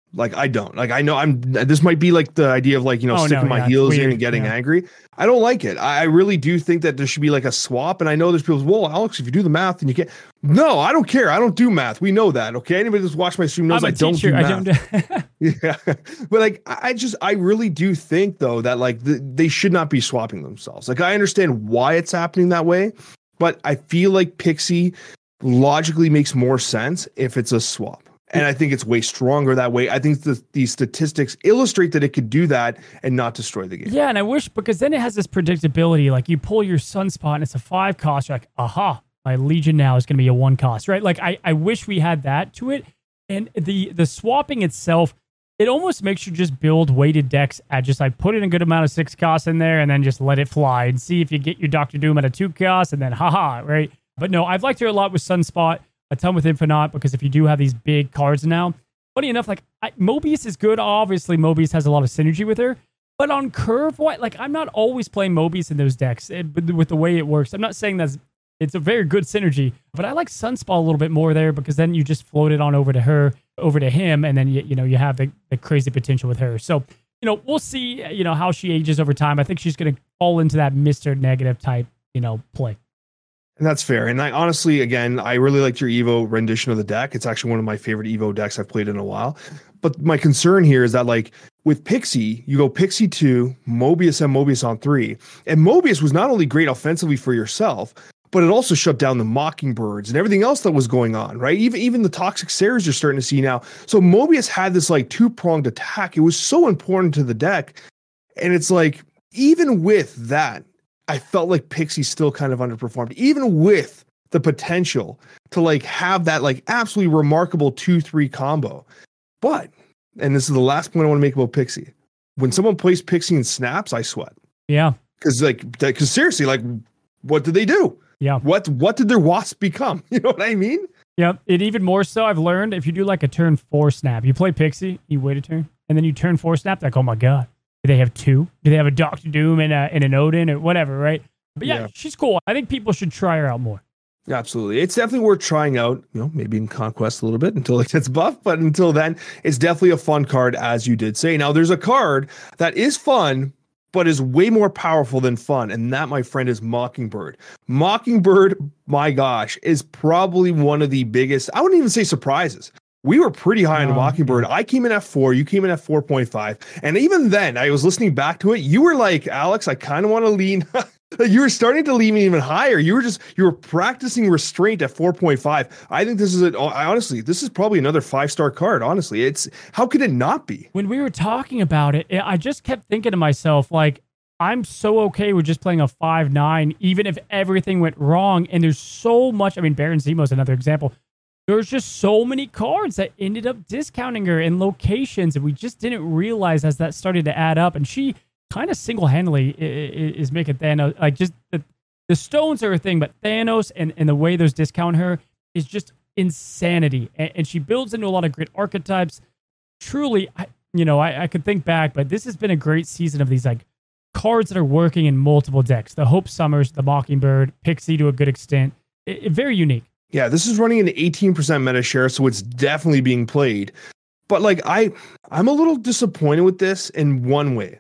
Like, I don't. Like, I know this might be like the idea of like, sticking my heels in and getting angry. I don't like it. I really do think that there should be like a swap. And I know there's people, well, Alex, if you do the math, then you can't. No, I don't care. I don't do math. We know that. Okay. Anybody that's watched my stream knows I don't do math. Yeah. But like, I really do think though that like they should not be swapping themselves. Like, I understand why it's happening that way, but I feel like Pixie logically makes more sense if it's a swap. And I think it's way stronger that way. I think the statistics illustrate that it could do that and not destroy the game. Yeah, and I wish, because then it has this predictability. Like, you pull your Sunspot and it's a 5 cost. You're like, aha, my Legion now is going to be a 1 cost, right? Like, I wish we had that to it. And the swapping itself, it almost makes you just build weighted decks at just like put in a good amount of 6 costs in there and then just let it fly and see if you get your Doctor Doom at a 2 cost and then haha, right? But no, I've liked her a lot with Sunspot. A ton with Infinite, because if you do have these big cards now, funny enough, like Mobius is good. Obviously, Mobius has a lot of synergy with her. But on Curve, I'm not always playing Mobius in those decks with the way it works. I'm not saying that it's a very good synergy, but I like Sunspot a little bit more there, because then you just float it on over to her, over to him, and then you have the crazy potential with her. So, we'll see, how she ages over time. I think she's going to fall into that Mr. Negative type, play. And that's fair. And I honestly, again, I really liked your Evo rendition of the deck. It's actually one of my favorite Evo decks I've played in a while. But my concern here is that, like, with Pixie, you go Pixie 2, Mobius, and Mobius on 3. And Mobius was not only great offensively for yourself, but it also shut down the Mockingbirds and everything else that was going on, right? Even the Toxic Sares you're starting to see now. So Mobius had this, like, 2-pronged attack. It was so important to the deck. And it's like, even with that, I felt like Pixie still kind of underperformed, even with the potential to like have that like absolutely remarkable 2-3 combo. But, and this is the last point I want to make about Pixie, when someone plays Pixie and snaps, I sweat. Yeah. Because seriously, like, what did they do? Yeah. What did their wasp become? You know what I mean? Yeah. And even more so, I've learned, if you do like a turn 4 snap, you play Pixie, you wait a turn, and then you turn 4 snap, like, oh my God. Do they have 2? Do they have a Doctor Doom and an Odin or whatever, right? But yeah, she's cool. I think people should try her out more. Absolutely. It's definitely worth trying out, maybe in Conquest a little bit until it gets buffed. But until then, it's definitely a fun card, as you did say. Now, there's a card that is fun, but is way more powerful than fun. And that, my friend, is Mockingbird. Mockingbird, my gosh, is probably one of the biggest, I wouldn't even say surprises. We were pretty high on Mockingbird. I came in at 4. You came in at 4.5. And even then, I was listening back to it. You were like, Alex, I kind of want to lean. You were starting to lean even higher. You were practicing restraint at 4.5. I think this is honestly, this is probably another 5-star card. Honestly, how could it not be? When we were talking about it, I just kept thinking to myself, like, I'm so okay with just playing a 5/9, even if everything went wrong. And there's so much. I mean, Baron Zemo is another example. There's just so many cards that ended up discounting her in locations, and we just didn't realize as that started to add up. And she kind of single-handedly is making Thanos, like, just the stones are a thing, but Thanos and the way those discount her is just insanity. And she builds into a lot of great archetypes. Truly, I could think back, but this has been a great season of these like cards that are working in multiple decks. The Hope Summers, the Mockingbird, Pixie to a good extent. Very unique. Yeah, this is running an 18% meta share, so it's definitely being played. But like, I'm a little disappointed with this in one way.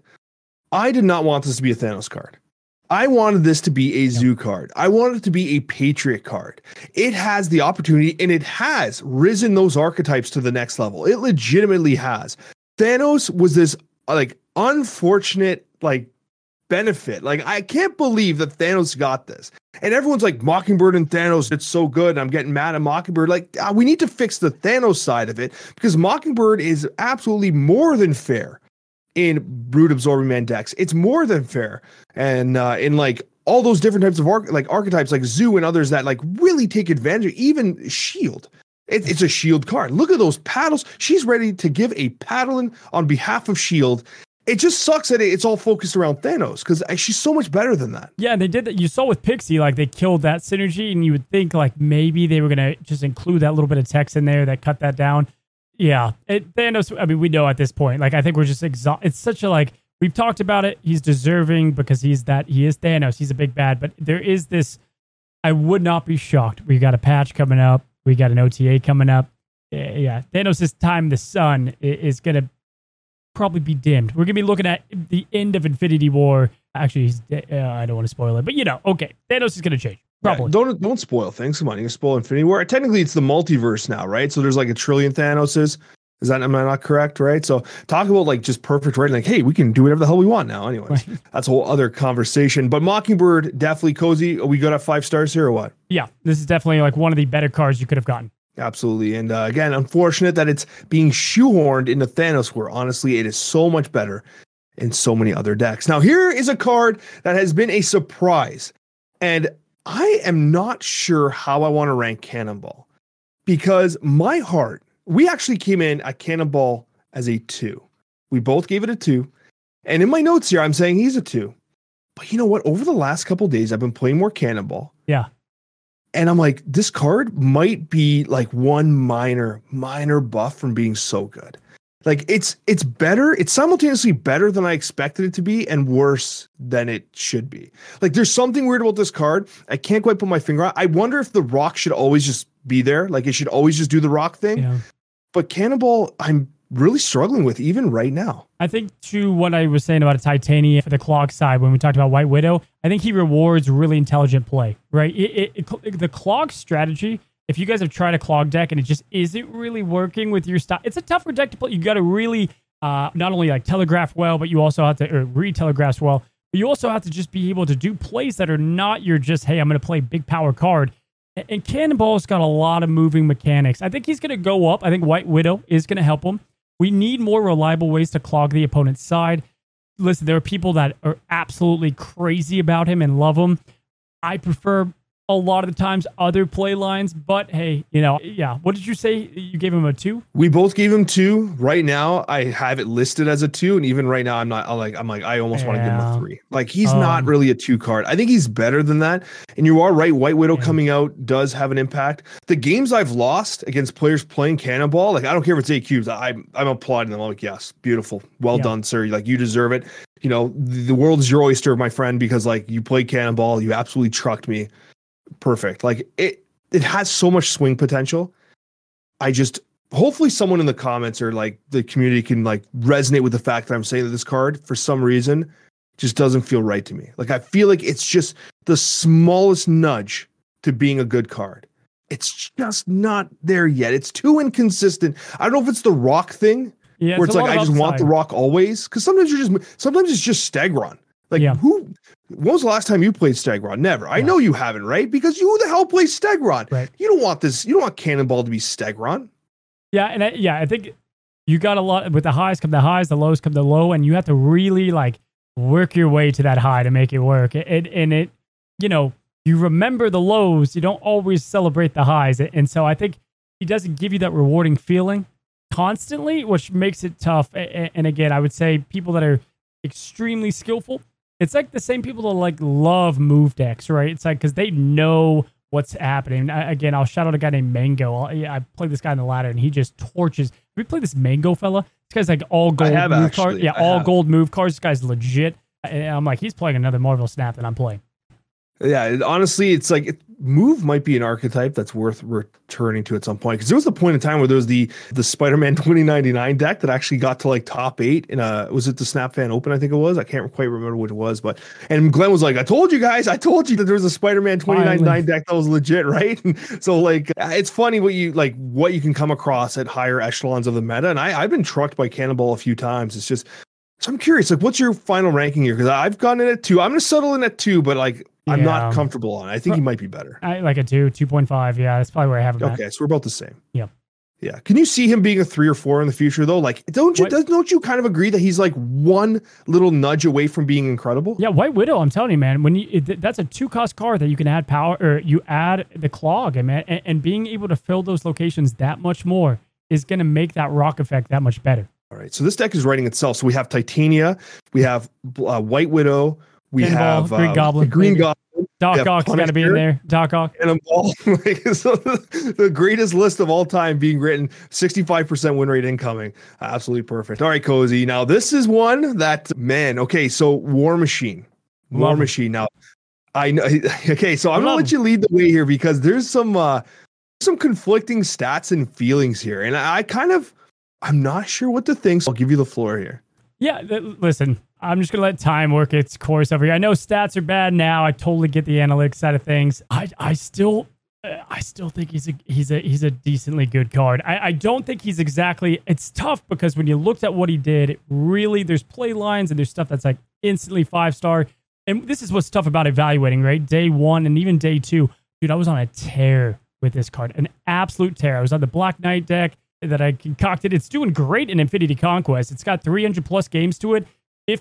I did not want this to be a Thanos card. I wanted this to be a Zoo card. I wanted it to be a Patriot card. It has the opportunity, and it has risen those archetypes to the next level. It legitimately has. Thanos was this like unfortunate like benefit. Like, I can't believe that Thanos got this. And everyone's like, Mockingbird and Thanos, it's so good. And I'm getting mad at Mockingbird. Like, we need to fix the Thanos side of it, because Mockingbird is absolutely more than fair in Brood Absorbing Man decks. It's more than fair. And in like all those different types of archetypes like Zoo and others that like really take advantage, even Shield. It's a Shield card. Look at those paddles. She's ready to give a paddling on behalf of Shield. It just sucks that it's all focused around Thanos, because she's so much better than that. Yeah, they did that. You saw with Pixie, like, they killed that synergy, and you would think like maybe they were going to just include that little bit of text in there that cut that down. Yeah, Thanos, I mean, we know at this point, like, I think we're just exhausted. It's such a, like, we've talked about it. He's deserving because he is Thanos. He's a big bad, but there is this, I would not be shocked. We got a patch coming up. We got an OTA coming up. yeah, Thanos' time in the sun is going to probably be dimmed. We're going to be looking at the end of Infinity War. Actually, I don't want to spoil it, but okay, Thanos is going to change. Probably. Yeah, don't spoil things. Come on, you can spoil Infinity War. Technically, it's the multiverse now, right? So there's like a trillion Thanoses. Am I not correct, right? So talk about like just perfect writing. Like, hey, we can do whatever the hell we want now. Anyways, right. That's a whole other conversation. But Mockingbird, definitely Cozy. Are we good at 5 stars here or what? Yeah, this is definitely like one of the better cards you could have gotten. Absolutely. And again, unfortunate that it's being shoehorned into Thanos, where honestly, it is so much better in so many other decks. Now, here is a card that has been a surprise. And I am not sure how I want to rank Cannonball, because my heart, we actually came in at Cannonball as a 2. We both gave it a 2. And in my notes here, I'm saying he's a 2. But you know what? Over the last couple of days, I've been playing more Cannonball. Yeah. And I'm like, this card might be like one minor buff from being so good. Like it's better. It's simultaneously better than I expected it to be and worse than it should be. Like there's something weird about this card. I can't quite put my finger on. I wonder if the rock should always just be there. Like it should always just do the rock thing. Yeah. But Cannonball, I'm really struggling with even right now. I think to what I was saying about a Titania for the Clog side, when we talked about White Widow, I think he rewards really intelligent play, right? The Clog strategy, if you guys have tried a Clog deck and it just isn't really working with your style, it's a tougher deck to play. You got to really not only like telegraph well, but you also have to re-telegraph well, but you also have to just be able to do plays that are not your just, hey, I'm going to play big power card. And Cannonball's got a lot of moving mechanics. I think he's going to go up. I think White Widow is going to help him. We need more reliable ways to clog the opponent's side. Listen, there are people that are absolutely crazy about him and love him. I prefer a lot of the times other play lines, but hey, yeah. What did you say? You gave him a 2? We both gave him 2. Right now, I have it listed as a 2, and even right now, I'm like, I almost want to give him a 3. Like he's not really a 2 card. I think he's better than that. And you are right. White Widow coming out does have an impact. The games I've lost against players playing Cannonball, like I don't care if it's 8 cubes. I'm applauding them. I'm like, yes, beautiful, well done, sir. Like you deserve it. The world is your oyster, my friend, because like you played Cannonball, you absolutely trucked me. Perfect. Like it has so much swing potential. Hopefully someone in the comments or like the community can like resonate with the fact that I'm saying that this card for some reason just doesn't feel right to me. Like I feel like it's just the smallest nudge to being a good card. It's just not there yet. It's too inconsistent. I don't know if it's the rock thing where it's like I just want the rock always, because sometimes it's just Stegron. Like when was the last time you played Stegron? Never. I know you haven't, right? Because who the hell plays Stegron? Right. You don't want this. You don't want Cannonball to be Stegron. Yeah, and I think you got a lot with the highs come the highs, the lows come the low, and you have to really like work your way to that high to make it work. You remember the lows. You don't always celebrate the highs, and so I think he doesn't give you that rewarding feeling constantly, which makes it tough. And again, I would say people that are extremely skillful, it's like the same people that like love move decks, right? It's like because they know what's happening. Again, I'll shout out a guy named Mango. I played this guy in the ladder, and he just torches. Have we played this Mango fella? This guy's like all gold move cards. Yeah, all gold move cards. This guy's legit. And I'm like, he's playing another Marvel Snap than I'm playing. Yeah, honestly, it's like move might be an archetype that's worth returning to at some point, because there was a point in time where there was the Spider-Man 2099 deck that actually got to like top 8 in was it the Snap Fan Open? I think it was. I can't quite remember what it was, and Glenn was like, I told you guys that there was a Spider-Man 2099 deck that was legit, right? And so like it's funny what you can come across at higher echelons of the meta, and I've been trucked by Cannonball a few times. It's just, so I'm curious, like what's your final ranking here? Because I've gone in at 2. I'm gonna settle in at 2, but like I'm not comfortable on it. I think he might be better. I like a 2.5. Yeah, that's probably where I have him. Okay, so we're about the same. Yeah. Yeah. Can you see him being a 3 or 4 in the future though? Like, don't you kind of agree that he's like one little nudge away from being incredible? Yeah, White Widow. I'm telling you, man. That's a 2-cost card that you can add power, or you add the clog, and being able to fill those locations that much more is going to make that rock effect that much better. All right. So this deck is writing itself. So we have Titania, we have White Widow. We have Green Goblin. Green Goblin. Doc Ock's got to be in there. Doc Ock. And so the greatest list of all time being written, 65% win rate incoming. Absolutely perfect. All right, Cozy. Now, this is one that, man, okay, so War Machine. War Machine. Now, I know. Okay, so I'm going to let you lead the way here, because there's some some conflicting stats and feelings here. And I'm not sure what to think. So I'll give you the floor here. Yeah, listen, I'm just going to let time work its course over here. I know stats are bad now. I totally get the analytics side of things. I still think he's a decently good card. I don't think he's exactly, it's tough because when you looked at what he did, really there's play lines and there's stuff that's like instantly 5-star. And this is what's tough about evaluating, right? Day 1 and even day 2. Dude, I was on a tear with this card, an absolute tear. I was on the Black Knight deck that I concocted. It's doing great in Infinity Conquest. It's got 300 plus games to it,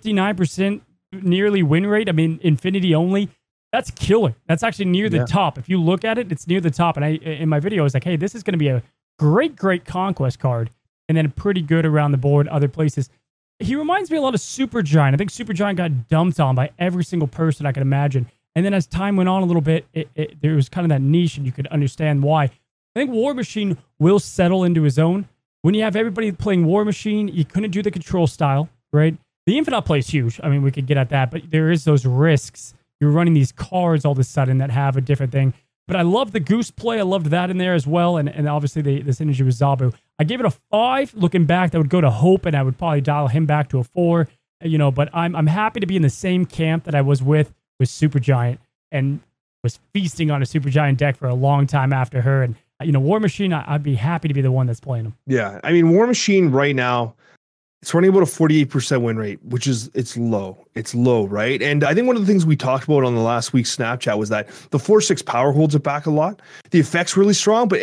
59% nearly win rate. I mean, Infinity only. That's killer. That's actually near the top. If you look at it, it's near the top. And in my video, I was like, hey, this is going to be a great Conquest card. And then pretty good around the board, other places. He reminds me a lot of Supergiant. I think Supergiant got dumped on by every single person I could imagine. And then as time went on a little bit, there was kind of that niche and you could understand why. I think War Machine will settle into his own. When you have everybody playing War Machine, you couldn't do the control style, right? The Infinite play is huge. I mean, we could get at that, but there is those risks. You're running these cards all of a sudden that have a different thing. But I love the Goose play. I loved that in there as well. And obviously the synergy with Zabu. I gave it a 5. Looking back, that would go to Hope, and I would probably dial him back to a 4. But I'm happy to be in the same camp that I was with Supergiant and was feasting on a Supergiant deck for a long time after her. And, War Machine, I'd be happy to be the one that's playing him. Yeah. I mean, War Machine right now, it's running about a 48% win rate, which is, it's low. It's low, right? And I think one of the things we talked about on the last week's Snapchat was that the 4/6 power holds it back a lot. The effect's really strong, but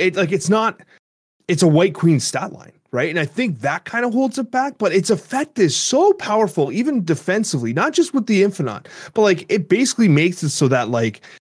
it's a White Queen stat line, right? And I think that kind of holds it back, but its effect is so powerful, even defensively, not just with the Infinite, but it basically makes it so that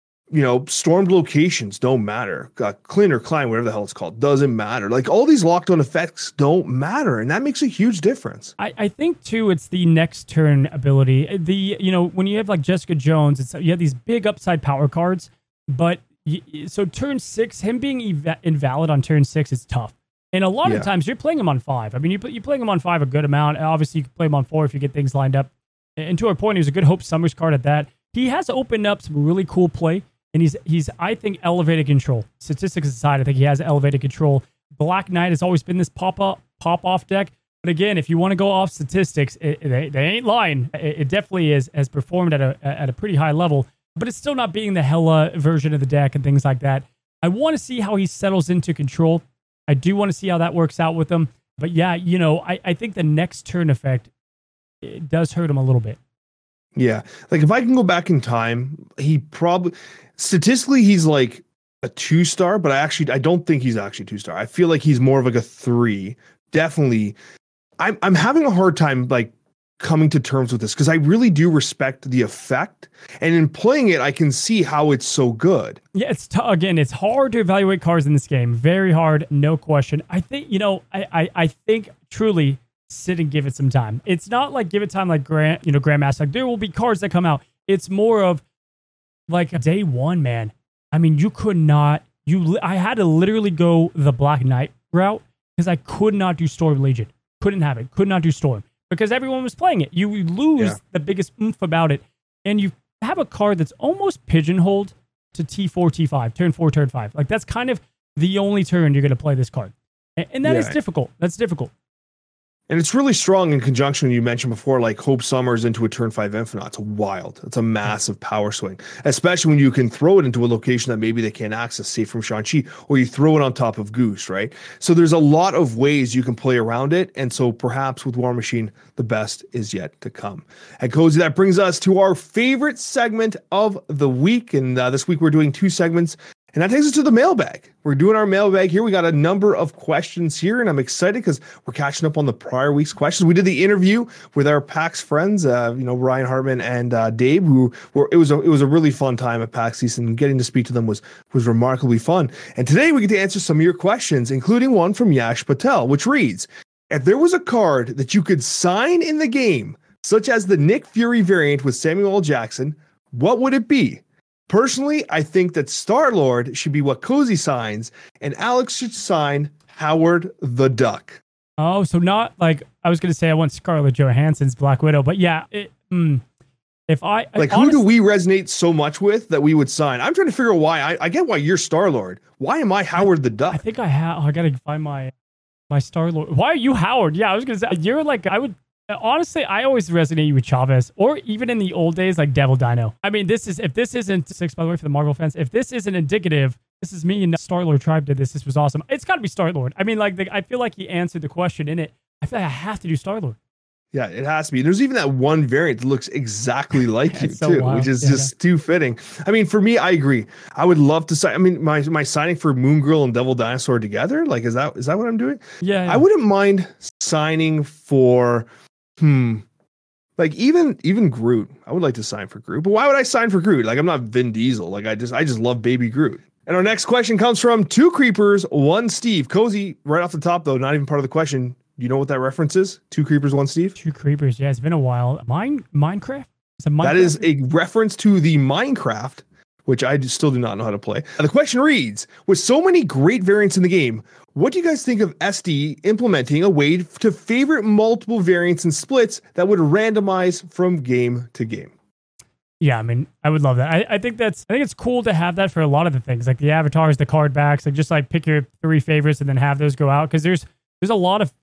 stormed locations don't matter. Clint or Klein, whatever the hell it's called, doesn't matter. All these lockdown effects don't matter, and that makes a huge difference. I think too, it's the next turn ability. When you have Jessica Jones, you have these big upside power cards, but so turn 6, him being invalid on turn 6 is tough. And a lot of times you're playing him on 5. I mean, you're playing him on 5 a good amount. Obviously, you can play him on 4 if you get things lined up. And to our point, he was a good Hope Summers card at that. He has opened up some really cool play. And he's I think, elevated control. Statistics aside, I think he has elevated control. Black Knight has always been this pop-off deck. But again, if you want to go off statistics, they ain't lying. It definitely has performed at a pretty high level. But it's still not being the Hela version of the deck and things like that. I want to see how he settles into control. I do want to see how that works out with him. But yeah, I think the next turn effect, it does hurt him a little bit. Yeah. If I can go back in time, he probably... Statistically, he's a 2-star, but I don't think he's actually 2-star. I feel like he's more of a 3. Definitely. I'm having a hard time coming to terms with this because I really do respect the effect, and in playing it, I can see how it's so good. Yeah, it's hard to evaluate cards in this game. Very hard, no question. I think I think truly sit and give it some time. It's not give it time Grandmaster. There will be cards that come out. It's more of day 1, man. I mean, you could not. I had to literally go the Black Knight route because I could not do Storm Legion. Couldn't have it. Could not do Storm because everyone was playing it. You lose the biggest oomph about it, and you have a card that's almost pigeonholed to T4, T5, turn 4, turn 5. That's kind of the only turn you're going to play this card, and that is difficult. That's difficult. And it's really strong in conjunction, you mentioned before, Hope Summers into a turn 5 Infinite. It's wild. It's a massive power swing, especially when you can throw it into a location that maybe they can't access, say from Shang-Chi, or you throw it on top of Goose, right? So there's a lot of ways you can play around it. And so perhaps with War Machine, the best is yet to come. And Cozy, that brings us to our favorite segment of the week. And this week we're doing 2 segments. And that takes us to the mailbag. We're doing our mailbag here. We got a number of questions here, and I'm excited because we're catching up on the prior week's questions. We did the interview with our PAX friends, Ryan Hartman and Dave, it was a really fun time at PAX East, and getting to speak to them was remarkably fun. And today we get to answer some of your questions, including one from Yash Patel, which reads, if there was a card that you could sign in the game, such as the Nick Fury variant with Samuel L. Jackson, what would it be? Personally, I think that Star-Lord should be what Cozy signs, and Alex should sign Howard the Duck. Oh, so not I was going to say I want Scarlett Johansson's Black Widow, but yeah, If I like, who do we resonate so much with that we would sign? I'm trying to figure out why. I get why you're Star-Lord. Why am I Howard the Duck? I think I have. I gotta find my Star-Lord. Why are you Howard? Yeah, I was gonna say you're like I would. Honestly, I always resonate with Chavez, or even in the old days, like Devil Dino. I mean, if this isn't six, by the way, for the Marvel fans, if this isn't indicative, this is me and Star-Lord Tribe did this. This was awesome. It's got to be Star-Lord. I mean, like, I feel like he answered the question in it. I feel like I have to do Star-Lord. Yeah, it has to be. There's even that one variant that looks exactly like you, so too, wild. which is just too fitting. I mean, for me, I agree. I would love to sign. I mean, my signing for Moon Girl and Devil Dinosaur together, like, is that what I'm doing? Yeah. I wouldn't mind signing for, like even Groot. I would like to sign for Groot, but why would I sign for Groot? Like, I'm not Vin Diesel. Like, I just love Baby Groot. And our next question comes from Two Creepers, One Steve. Cozy, right off the top, though, not even part of the question. Do you know what that reference is? Two Creepers, One Steve? Two Creepers. Yeah, it's been a while. Minecraft? That is a reference to the Minecraft, which I still do not know how to play. The question reads, with so many great variants in the game, what do you guys think of SD implementing a way to favorite multiple variants and splits that would randomize from game to game? Yeah, I mean, I would love that. I think it's cool to have that for a lot of the things, like the avatars, the card backs, like just like pick your 3 favorites and then have those go out, because there's a lot of,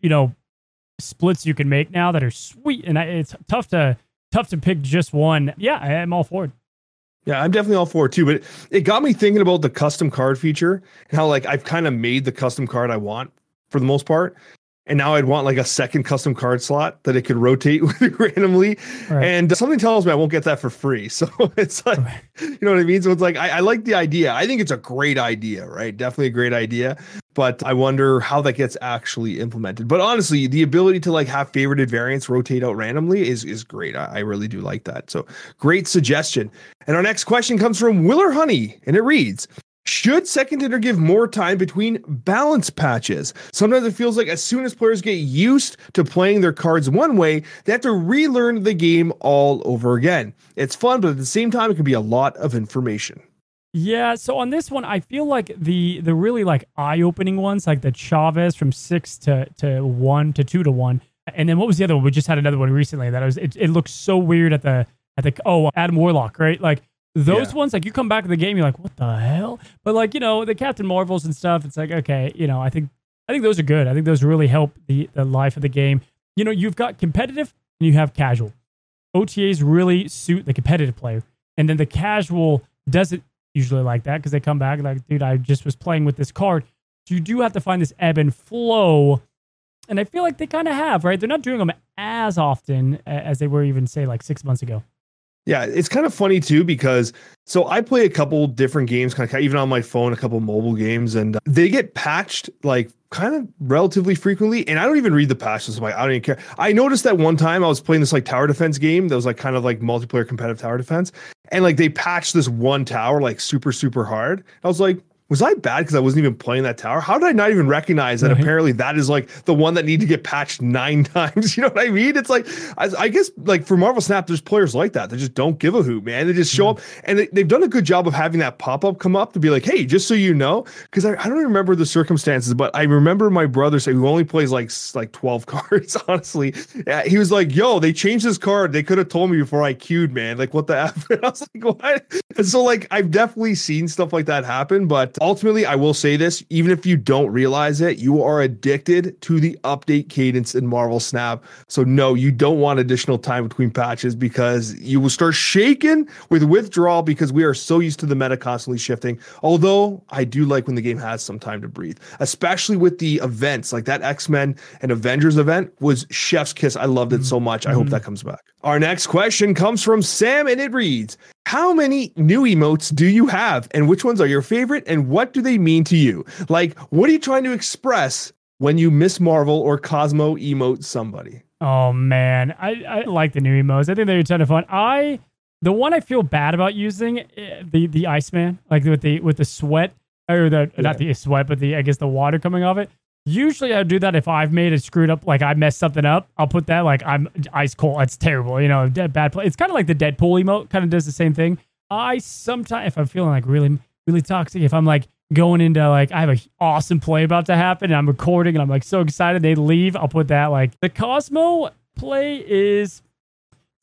splits you can make now that are sweet, and it's tough to pick just one. Yeah, I'm all for it. Yeah, I'm definitely all for it too, but it got me thinking about the custom card feature and how, like, I've kind of made the custom card I want for the most part. And now I'd want like a second custom card slot that it could rotate with randomly. Right. And something tells me I won't get that for free. So it's like, you know what I mean? So it's like, I like the idea. I think it's a great idea, right? Definitely a great idea. But I wonder how that gets actually implemented. But honestly, the ability to like have favorited variants rotate out randomly is great. I really do like that. So great suggestion. And our next question comes from Willer Honey, and it reads, should Second Dinner give more time between balance patches? Sometimes it feels like as soon as players get used to playing their cards one way, they have to relearn the game all over again. It's fun, but at the same time, it can be a lot of information. Yeah, so on this one, I feel like the really like eye-opening ones, like the Chavez from 6 to 1 to 2 to 1, and then what was the other one? We just had another one recently that it looks so weird at the Adam Warlock, right? Like those ones, like you come back to the game, you're like, what the hell? But like, the Captain Marvels and stuff, it's like, okay, I think those are good. I think those really help the life of the game. You've got competitive and you have casual. OTAs really suit the competitive player, and then the casual doesn't usually like that because they come back like, dude, I just was playing with this card. So you do have to find this ebb and flow, and I feel like they kind of have, right? They're not doing them as often as they were even, say, like 6 months ago. Yeah, it's kind of funny too, because so I play a couple different games, kind of even on my phone, a couple mobile games, and they get patched like kind of relatively frequently. And I don't even read the patches. I don't even care. I noticed that one time I was playing this like tower defense game that was like kind of like multiplayer competitive tower defense, and like they patched this one tower like super, super hard. I was like, was I bad because I wasn't even playing that tower? How did I not even recognize that apparently that is like the one that need to get patched 9 times? You know what I mean? It's like, I guess like for Marvel Snap, there's players like that. They just don't give a hoot, man. They just show up, and they've done a good job of having that pop-up come up to be like, hey, just so you know, because I don't remember the circumstances, but I remember my brother saying, who only plays like 12 cards, honestly. He was like, yo, they changed this card. They could have told me before I queued, man. Like, what the F? And I was like, what? And so like, I've definitely seen stuff like that happen, but ultimately, I will say this, even if you don't realize it, you are addicted to the update cadence in Marvel Snap. So no, you don't want additional time between patches, because you will start shaking with withdrawal, because we are so used to the meta constantly shifting. Although I do like when the game has some time to breathe, especially with the events like that X-Men and Avengers event was chef's kiss. I loved it so much. I hope that comes back. Our next question comes from Sam, and it reads, how many new emotes do you have, and which ones are your favorite, and what do they mean to you? Like, what are you trying to express when you Miss Marvel or Cosmo emote somebody? Oh man, I like the new emotes. I think they're a ton of fun. The one I feel bad about using, the Iceman, like with the sweat, or not the sweat, but I guess the water coming off it. Usually I do that if I've made it screwed up, like I messed something up. I'll put that like I'm ice cold. It's terrible, bad play. It's kind of like the Deadpool emote, kind of does the same thing. I sometimes, if I'm feeling like really, really toxic, if I'm like going into like I have an awesome play about to happen and I'm recording and I'm like so excited, they leave, I'll put that. Like the Cosmo play is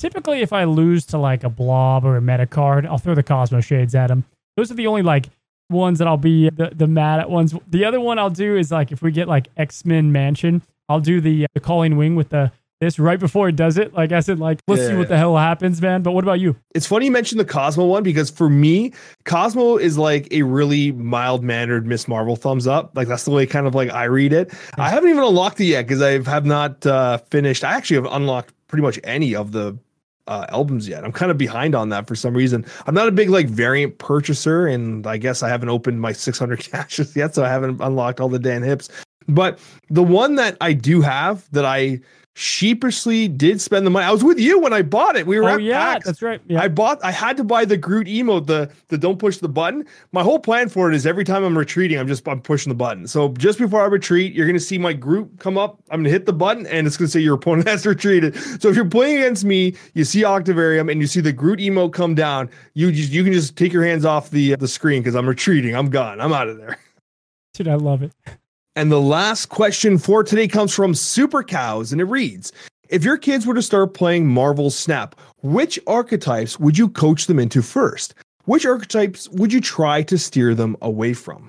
typically if I lose to like a blob or a meta card, I'll throw the Cosmo Shades at him. Those are the only like ones that I'll be the mad at ones. The other one I'll do is like if we get like X-Men Mansion, I'll do the Calling Wing with this right before it does it. Like I said, like let's see what the hell happens, man. But what about you? It's funny you mentioned the Cosmo one because for me, Cosmo is like a really mild-mannered Miss Marvel thumbs up. Like that's the way kind of like I read it. I haven't even unlocked it yet because I have not finished. I actually have unlocked pretty much any of the albums yet. I'm kind of behind on that for some reason. I'm not a big like variant purchaser, and I guess I haven't opened my 600 caches yet, so I haven't unlocked all the Dan Hips. But the one that I do have that I sheepishly did spend the money. I was with you when I bought it. We were at PAX. That's right. Yeah. I had to buy the Groot emote, the don't push the button. My whole plan for it is every time I'm retreating, I'm pushing the button. So just before I retreat, you're going to see my Groot come up. I'm going to hit the button and it's going to say your opponent has retreated. So if you're playing against me, you see Octavarium and you see the Groot emote come down, you can just take your hands off the screen because I'm retreating. I'm gone. I'm out of there. Dude, I love it. And the last question for today comes from Super Cows, and it reads, if your kids were to start playing Marvel Snap, which archetypes would you coach them into first? Which archetypes would you try to steer them away from?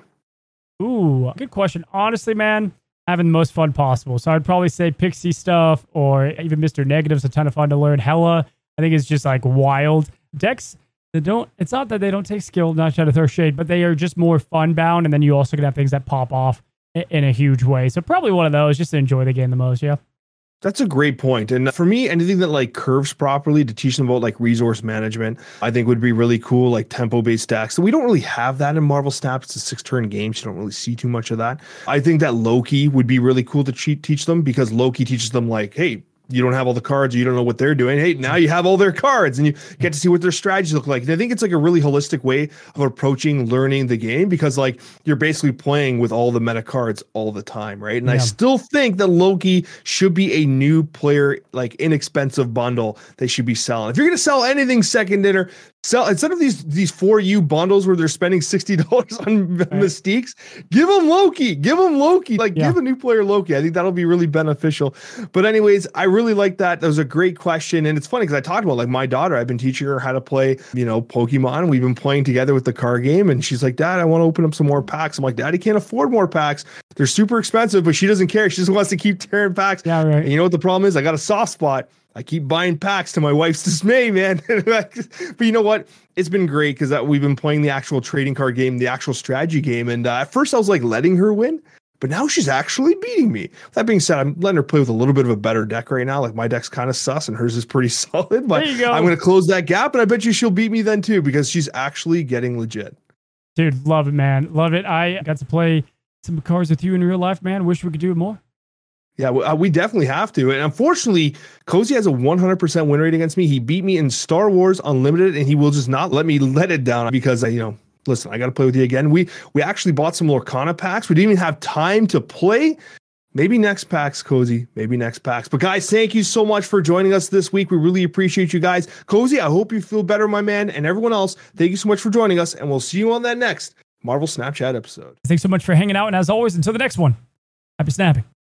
Ooh, good question. Honestly, man, having the most fun possible. So I'd probably say Pixie stuff or even Mr. Negative's a ton of fun to learn. Hela, I think it's just like wild. Decks, it's not that they don't take skill, not trying to throw shade, but they are just more fun bound. And then you also can have things that pop off in a huge way. So probably one of those just to enjoy the game the most. Yeah. That's a great point. And for me, anything that like curves properly to teach them about like resource management, I think would be really cool, like tempo-based decks. So we don't really have that in Marvel Snap. It's a 6-turn game. So you don't really see too much of that. I think that Loki would be really cool to teach them because Loki teaches them like, hey, you don't have all the cards, or you don't know what they're doing. Hey, now you have all their cards and you get to see what their strategies look like. And I think it's like a really holistic way of approaching learning the game because like you're basically playing with all the meta cards all the time, right? And I still think that Loki should be a new player, like inexpensive bundle they should be selling. If you're going to sell anything second dinner, sell instead of these 4U bundles where they're spending $60 on Mystiques, give them Loki. Give them Loki. Like give a new player Loki. I think that'll be really beneficial. But anyways, I really like that. That was a great question. And it's funny because I talked about like my daughter, I've been teaching her how to play, Pokemon. We've been playing together with the card game. And she's like, Dad, I want to open up some more packs. I'm like, Daddy can't afford more packs. They're super expensive, but she doesn't care. She just wants to keep tearing packs. Yeah, right. And you know what the problem is? I got a soft spot. I keep buying packs to my wife's dismay, man. But you know what? It's been great because we've been playing the actual trading card game, the actual strategy game. And at first I was like letting her win, but now she's actually beating me. That being said, I'm letting her play with a little bit of a better deck right now. Like my deck's kind of sus and hers is pretty solid, but I'm going to close that gap. And I bet you she'll beat me then too, because she's actually getting legit. Dude, love it, man. Love it. I got to play some cards with you in real life, man. Wish we could do it more. Yeah, we definitely have to. And unfortunately, Cozy has a 100% win rate against me. He beat me in Star Wars Unlimited, and he will just not let me let it down because listen, I got to play with you again. We actually bought some Lorcana packs. We didn't even have time to play. Maybe next packs, Cozy. Maybe next packs. But guys, thank you so much for joining us this week. We really appreciate you guys. Cozy, I hope you feel better, my man. And everyone else, thank you so much for joining us. And we'll see you on that next Marvel Snapchat episode. Thanks so much for hanging out. And as always, until the next one, happy snapping.